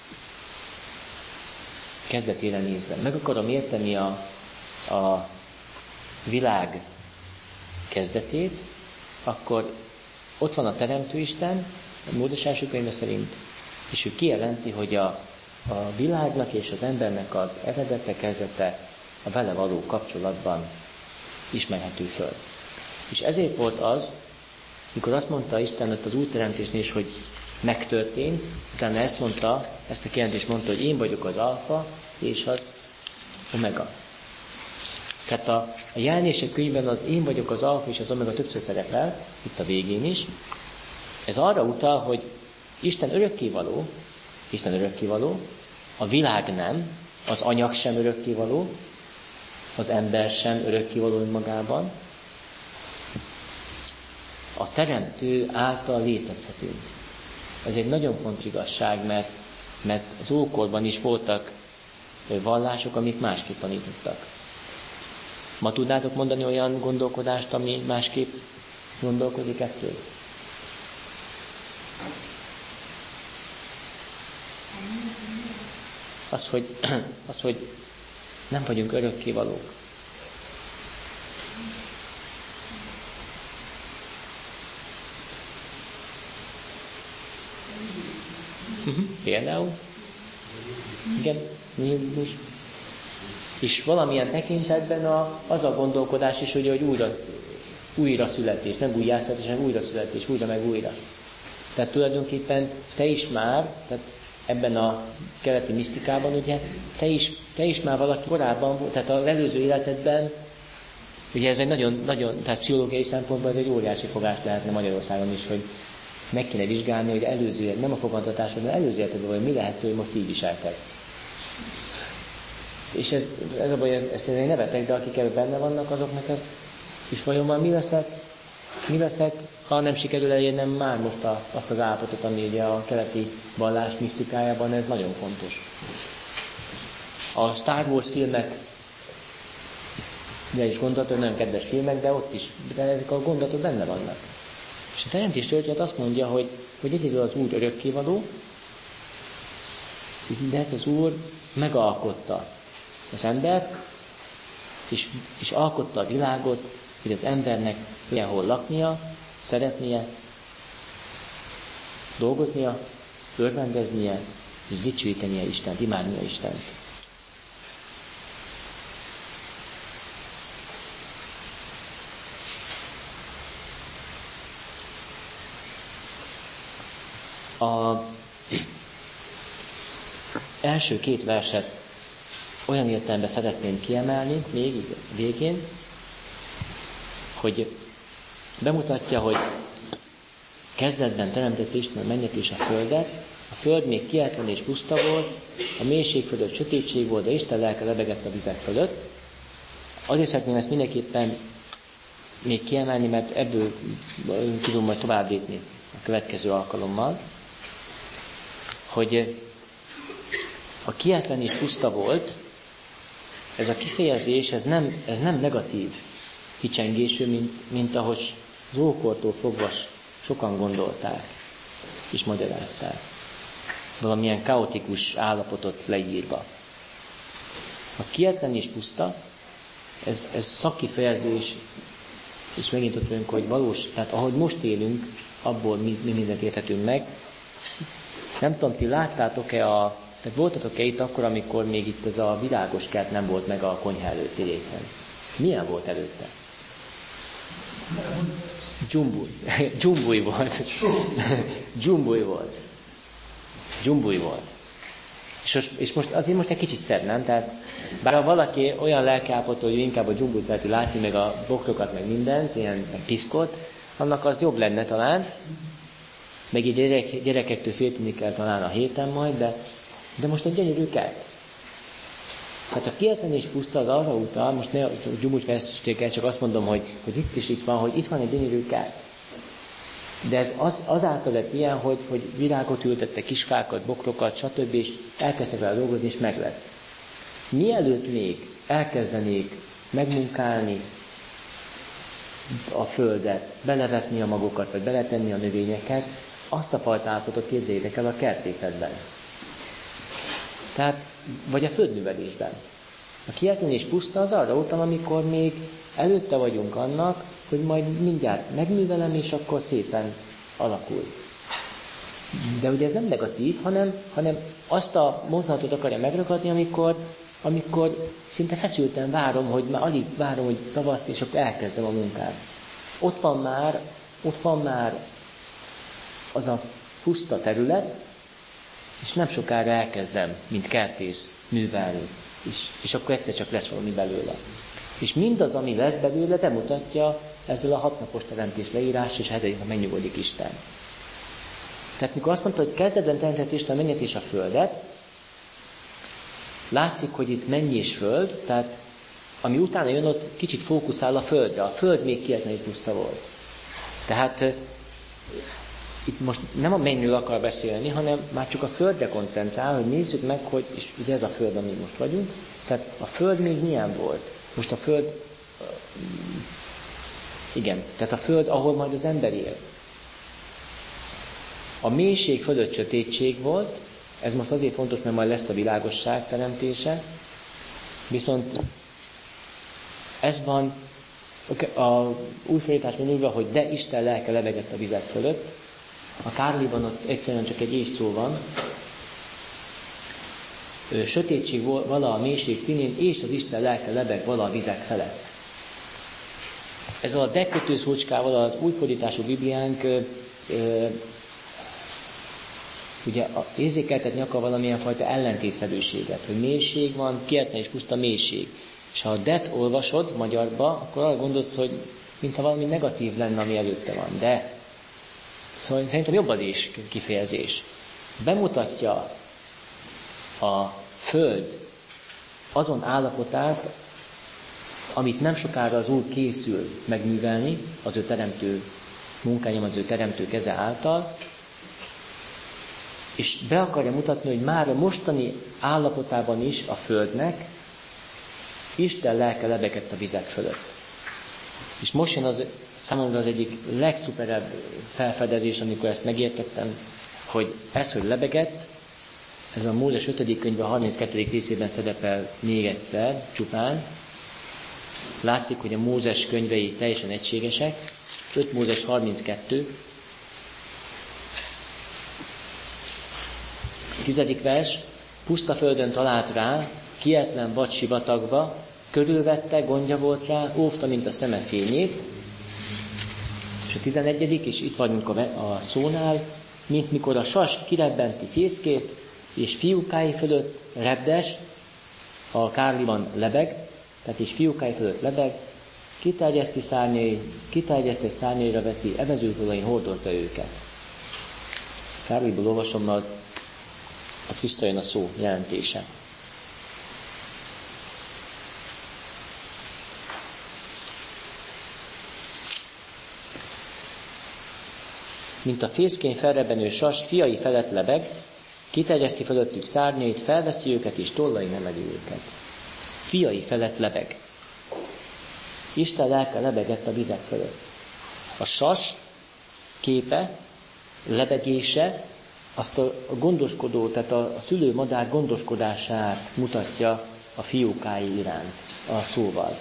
Kezdetére nézve. Meg akarom érteni a világ kezdetét, akkor ott van a Teremtő Isten, a Mózes első könyve szerint, és ő kijelenti, hogy a világnak és az embernek az eredete, kezdete a vele való kapcsolatban ismerhető föl. És ezért volt az, mikor azt mondta Isten az új teremtésnél is, hogy megtörtént, utána ezt a kijelentést mondta, hogy én vagyok az alfa és az omega. Tehát a jelenések könyvben az én vagyok az alfa és az omega többször szerepel, itt a végén is. Ez arra utal, hogy Isten örökkévaló, a világ nem, az anyag sem örökkévaló, az ember sem örökkévaló önmagában, a teremtő által létezhetünk. Ez egy nagyon fontos igazság, mert az ókorban is voltak vallások, amik másképp tanítottak. Ma tudnátok mondani olyan gondolkodást, ami másképp gondolkodik ettől? Az, hogy nem vagyunk örökkévalók. Például? Igen, nihilizmus. És valamilyen tekintetben az a gondolkodás is, hogy újra születés, nem újjászületés, hanem újra születés, újra meg újra. Tehát tulajdonképpen te is már, tehát ebben a keleti misztikában, ugye, te is már valaki korábban volt, tehát az előző életedben, ugye ez egy nagyon, tehát pszichológiai szempontból ez egy óriási fogás lehetne Magyarországon is, hogy meg kéne vizsgálni, hogy előző, nem a fogantatásod, de előző életedben, hogy mi lehet, hogy most így viselkedsz. És ez a baj, ezt én nevetek, de akik ebben benne vannak, azoknak ez is vajon már mi leszek, ha nem sikerül elérnem már most azt az állapotot, ami ugye a keleti vallás misztikájában, ez nagyon fontos. A Star Wars filmek, de is gondolatok, nagyon kedves filmek, de ott is, de ezek a gondolatok benne vannak. És a teremtés történet azt mondja, hogy egyedül az Úr örökkévaló, de ez az Úr megalkotta az embert, és alkotta a világot, hogy az embernek hol laknia, szeretnie, dolgoznia, örvendeznie, és dicsőítenie Istent, imádnia Istent. Az első két verset olyan értelemben szeretném kiemelni, még végén, hogy bemutatja, hogy kezdetben teremtett Isten a mennyet és a földet, a föld még kietlen és puszta volt, a mélység fölött sötétség volt, de Isten lelke lebegett a vizek fölött. Azért szeretném ezt mindenképpen még kiemelni, mert ebből tudom majd tovább lépni a következő alkalommal, hogy a kietlen és puszta volt, ez a kifejezés, ez nem negatív kicsengésű, mint ahogy az ókortól fogva sokan gondolták és magyarázták. Valamilyen kaotikus állapotot leírva. A kietlen és puszta, ez szakkifejezés, és megint ott vagyunk, hogy valós, tehát ahogy most élünk, abból mi mindent érthetünk meg. Nem tudom, ti láttátok-e tehát voltatok-e itt akkor, amikor még itt ez a virágos kert nem volt meg a konyha előtti részen? Milyen volt előtte? Dzsumbuj volt. Dzsumbuj volt. És most egy kicsit szebb, nem? Tehát, bár ha valaki olyan lelkiállapotú, hogy inkább a dzsumbujt szereti látni, meg a bokrokat, meg mindent, ilyen piszkot, annak az jobb lenne talán. Meg így gyerekektől félteni kell talán a héten majd, de most egy gyönyörű kert. Hát a kietlen és puszta az arra utal, most ne a dzsumbucs vessék el, csak azt mondom, hogy itt is itt van, hogy itt van egy gyönyörű kert. De ez azáltal lett ilyen, hogy virágot ültettek, kisfákat, bokrokat, stb. És elkezdtek vele dolgozni, és meglett. Mielőtt még elkezdenék megmunkálni a földet, belevetni a magokat, vagy beletenni a növényeket, azt a fajta állapotot képzeljétek el a kertészetben. Tehát, vagy a földművelésben. A kietlen és puszta az arra utal, amikor még előtte vagyunk annak, hogy majd mindjárt megművelem, és akkor szépen alakul. De ugye ez nem negatív, hanem azt a mozdulatot akarja megragadni, amikor szinte feszülten várom, hogy már alig várom, hogy tavasz, és akkor elkezdem a munkát. Ott van már az a puszta terület, és nem sokára elkezdem, mint kertész, művelni. És akkor egyszer csak lesz valami belőle. És mindaz, ami lesz belőle, bemutatja ezzel a 6 napos teremtés leírás, és ezért megnyugodik Isten. Tehát mikor azt mondta, hogy kezdetben teremtett Isten a mennyet és a földet, látszik, hogy itt menny és föld, tehát ami utána jön, ott kicsit fókuszál a földre. A föld még kietlen és puszta volt. Tehát itt most nem a mennyről akar beszélni, hanem már csak a földre koncentrál, hogy nézzük meg, hogy, és ugye ez a föld, amin most vagyunk, tehát a föld még milyen volt. Most a föld Igen, tehát a föld, ahol majd az ember él. A mélység fölött sötétség volt, ez most azért fontos, mert majd lesz a világosság teremtése, viszont ez van, a új fordításban úgy van, hogy de Isten lelke lebegett a vizek fölött. A Kárliban ott egyszerűen csak egy észszó van. Sötétség vala a mélység színén, és az Isten lelke lebeg vala a vizek felett. Ezzel a dekötőszócskával az új fordítású Bibliánk ugye érzékeltetni akar valamilyen fajta ellentétszerűséget, hogy mélység van, kietlen és puszta mélység. És ha a det olvasod magyarba, akkor arra gondolsz, hogy mintha valami negatív lenne, ami előtte van. De szóval szerintem jobb az is kifejezés. Bemutatja a föld azon állapotát, amit nem sokára az Úr készül megművelni az ő teremtő munkájában, az ő teremtő keze által, és be akarja mutatni, hogy már a mostani állapotában is a földnek Isten lelke lebegett a vizek fölött. És most jön az számomra az egyik legszuperebb felfedezés, amikor ezt megértettem, hogy ez, hogy lebegett, ez a Mózes 5. könyve 32. részében szerepel még egyszer, csupán. Látszik, hogy a Mózes könyvei teljesen egységesek. 5 Mózes 32. 10. vers. Puszta földön talált rá, kietlen vad sivatagba, körülvette, gondja volt rá, óvta, mint a szeme fényét. És a 11. és itt vagyunk a szónál, mint mikor a sas kirebbenti fészkét, és fiúkái fölött repdes, a Kárliban lebeg, tehát és fiúkái fölött lebeg, kiterjesztett szárnyaira veszi, evezőtolain hordozza őket. Kárliból olvasom, ott visszajön a szó jelentése. Mint a fészkén felrebbenő sas, fiai felett lebeg, kiterjeszti fölöttük szárnyait, felveszi őket, és tollai emeli őket. Fiai felett lebeg. Isten lelke lebegett a vizek fölött. A sas képe, lebegése, azt a gondoskodó, tehát a szülőmadár gondoskodását mutatja a fiókái iránt a szóval.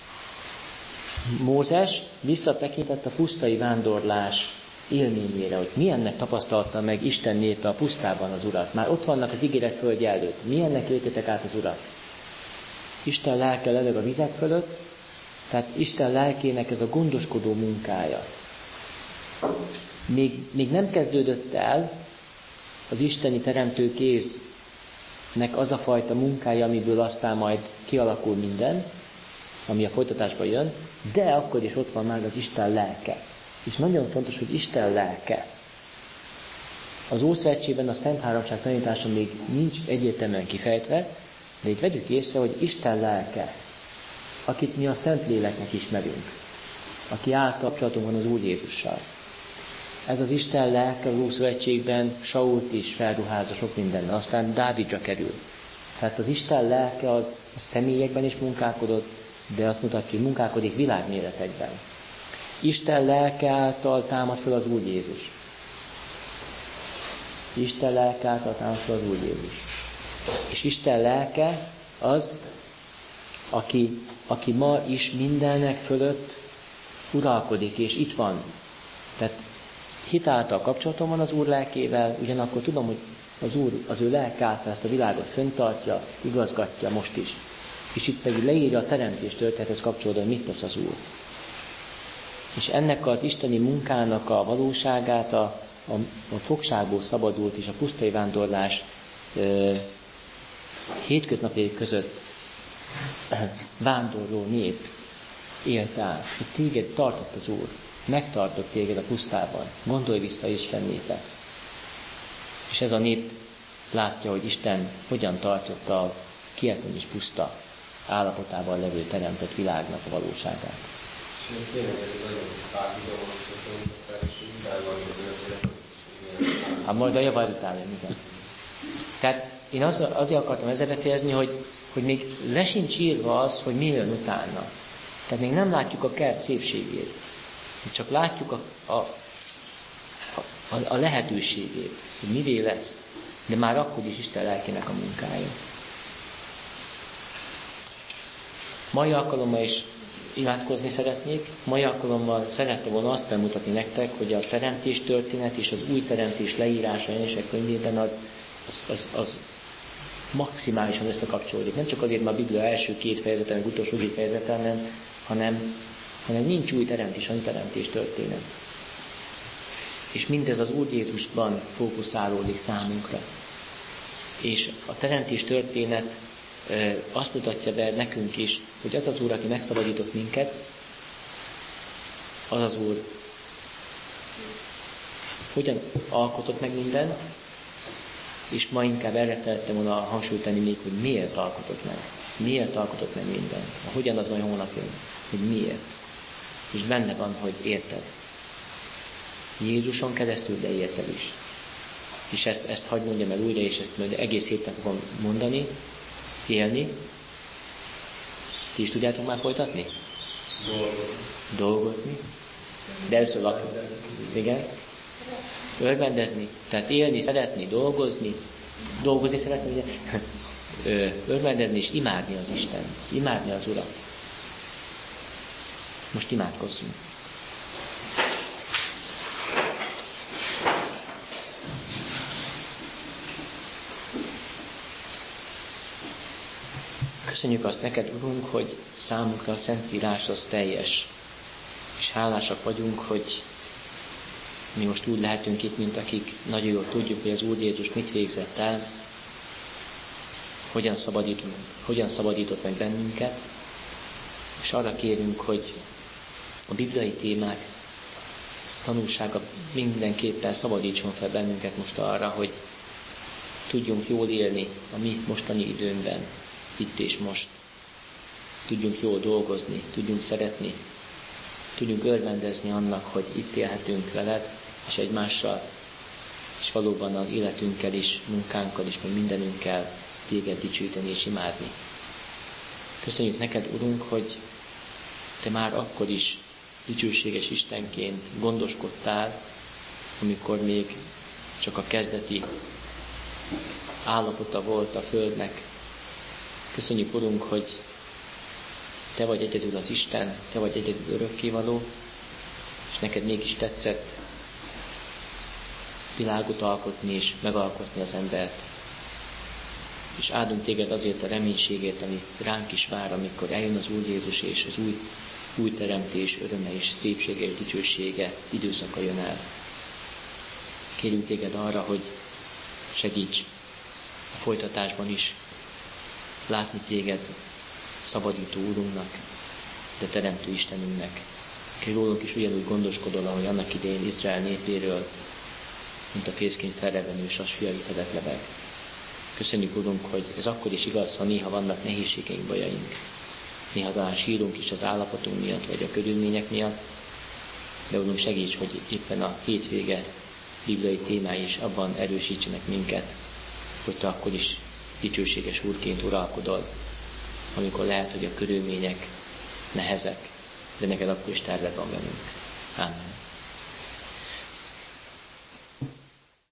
Mózes visszatekintett a pusztai vándorlás élményére, hogy milyennek tapasztalta meg Isten népe a pusztában az Urat. Már ott vannak az ígéret földje előtt. Milyennek éltétek át az Urat? Isten lelke lebeg a vizek fölött, tehát Isten lelkének ez a gondoskodó munkája. Még nem kezdődött el az isteni teremtő kéznek az a fajta munkája, amiből aztán majd kialakul minden, ami a folytatásban jön, de akkor is ott van már az Isten lelke. És nagyon fontos, hogy Isten lelke. Az Ószövetségben a Szent Háromság tanítása még nincs egyértelműen kifejtve, de itt vegyük észre, hogy Isten lelke, akit mi a Szentléleknek ismerünk, aki által kapcsolatunk van az Úr Jézussal. Ez az Isten lelke az Ószövetségben Sault is felruházza sok mindennel, aztán Dávidra kerül. Tehát az Isten lelke az a személyekben is munkálkodott, de azt mutatja, hogy munkálkodik világméretekben. Isten lelke által támad fel az Úr Jézus. Isten lelke által támad fel az Úr Jézus. És Isten lelke az, aki ma is mindennek fölött uralkodik, és itt van. Tehát hitáltal kapcsolatom van az Úr lelkével, ugyanakkor tudom, hogy az Úr az ő lelke által ezt a világot fenntartja, igazgatja most is. És itt pedig leírja a teremtés történethez kapcsolódóan, mit tesz az Úr. És ennek az isteni munkának a valóságát a fogságból szabadult és a pusztai vándorlás hétköznapjai között vándorló nép élt át, hogy téged tartott az Úr, megtartott téged a pusztában, gondolj vissza Isten népe. És ez a nép látja, hogy Isten hogyan tartotta a kietlen és puszta állapotában levő teremtett világnak a valóságát. Hát majd a javar után, igen. Tehát én azért akartam ezzel befejezni, hogy még le sincs írva az, hogy mi jön utána. Tehát még nem látjuk a kert szépségét. Csak látjuk a lehetőségét, hogy mivé lesz, de már akkor is Isten lelkének a munkája. Mai alkalommal is imádkozni szeretnék. Mai alkalommal szerettem volna azt bemutatni nektek, hogy a teremtés történet és az új teremtés leírása Jelenések könyvében az maximálisan összekapcsolódik. Nem csak azért, mert a Biblia első 2 fejezeten, meg utolsó 2 fejezeten, hanem nincs új teremtés, hanem teremtés történet. És mindez az Úr Jézusban fókuszálódik számunkra. És a teremtés történet azt mutatja be nekünk is, hogy az az Úr, aki megszabadított minket, az az Úr hogyan alkotott meg mindent, és ma inkább erre szerettem volna hangsúlyt tenni még, hogy miért alkotott meg. Miért alkotott meg mindent. Hogyan az majd holnap jön, hogy miért. És benne van, hogy érted. Jézuson keresztül, de érted is. És ezt hadd mondjam el újra, és ezt majd egész héten fogom mondani, élni. Ti is tudjátok már folytatni? Dolgozni. De először lakni. Igen. Örvendezni. Tehát élni, szeretni, dolgozni. Dolgozni szeretni, ugye? Örvendezni és imádni az Istent. Imádni az Urat. Most imádkozzunk. Köszönjük azt neked, Urunk, hogy számunkra a Szentírás az teljes. És hálásak vagyunk, hogy mi most úgy lehetünk itt, mint akik nagyon jól tudjuk, hogy az Úr Jézus mit végzett el, hogyan szabadított meg bennünket, és arra kérünk, hogy a bibliai témák tanulsága mindenképpen szabadítson fel bennünket most arra, hogy tudjunk jól élni a mi mostani időnkben, itt és most. Tudjunk jól dolgozni, tudjunk szeretni, tudjunk örvendezni annak, hogy itt élhetünk veled, és egymással, és valóban az életünkkel is, munkánkkal is, meg mindenünkkel téged dicsőíteni és imádni. Köszönjük neked, Urunk, hogy te már akkor is dicsőséges Istenként gondoskodtál, amikor még csak a kezdeti állapota volt a Földnek. Köszönjük, Urunk, hogy te vagy egyedül az Isten, te vagy egyedül örökkévaló, és neked mégis tetszett világot alkotni és megalkotni az embert. És áldunk téged azért a reménységért, ami ránk is vár, amikor eljön az Úr Jézus, és az új teremtés öröme és szépsége és dicsősége időszaka jön el. Kérünk téged arra, hogy segíts a folytatásban is látni téged szabadító Úrunknak, de teremtő Istenünknek. Rólunk is ugyanúgy gondoskodol, ahogy annak idején Izrael népéről, mint a fészként felrevenő sasfiai fedett lebeg. Köszönjük, Urunk, hogy ez akkor is igaz, ha néha vannak nehézségeink, bajaink. Néha talán sírunk is az állapotunk miatt, vagy a körülmények miatt, de Urunk, segíts, hogy éppen a hétvége bibliai témái is abban erősítsenek minket, hogy te akkor is dicsőséges Úrként uralkodol, amikor lehet, hogy a körülmények nehezek, de neked akkor is terved van velünk. Amen.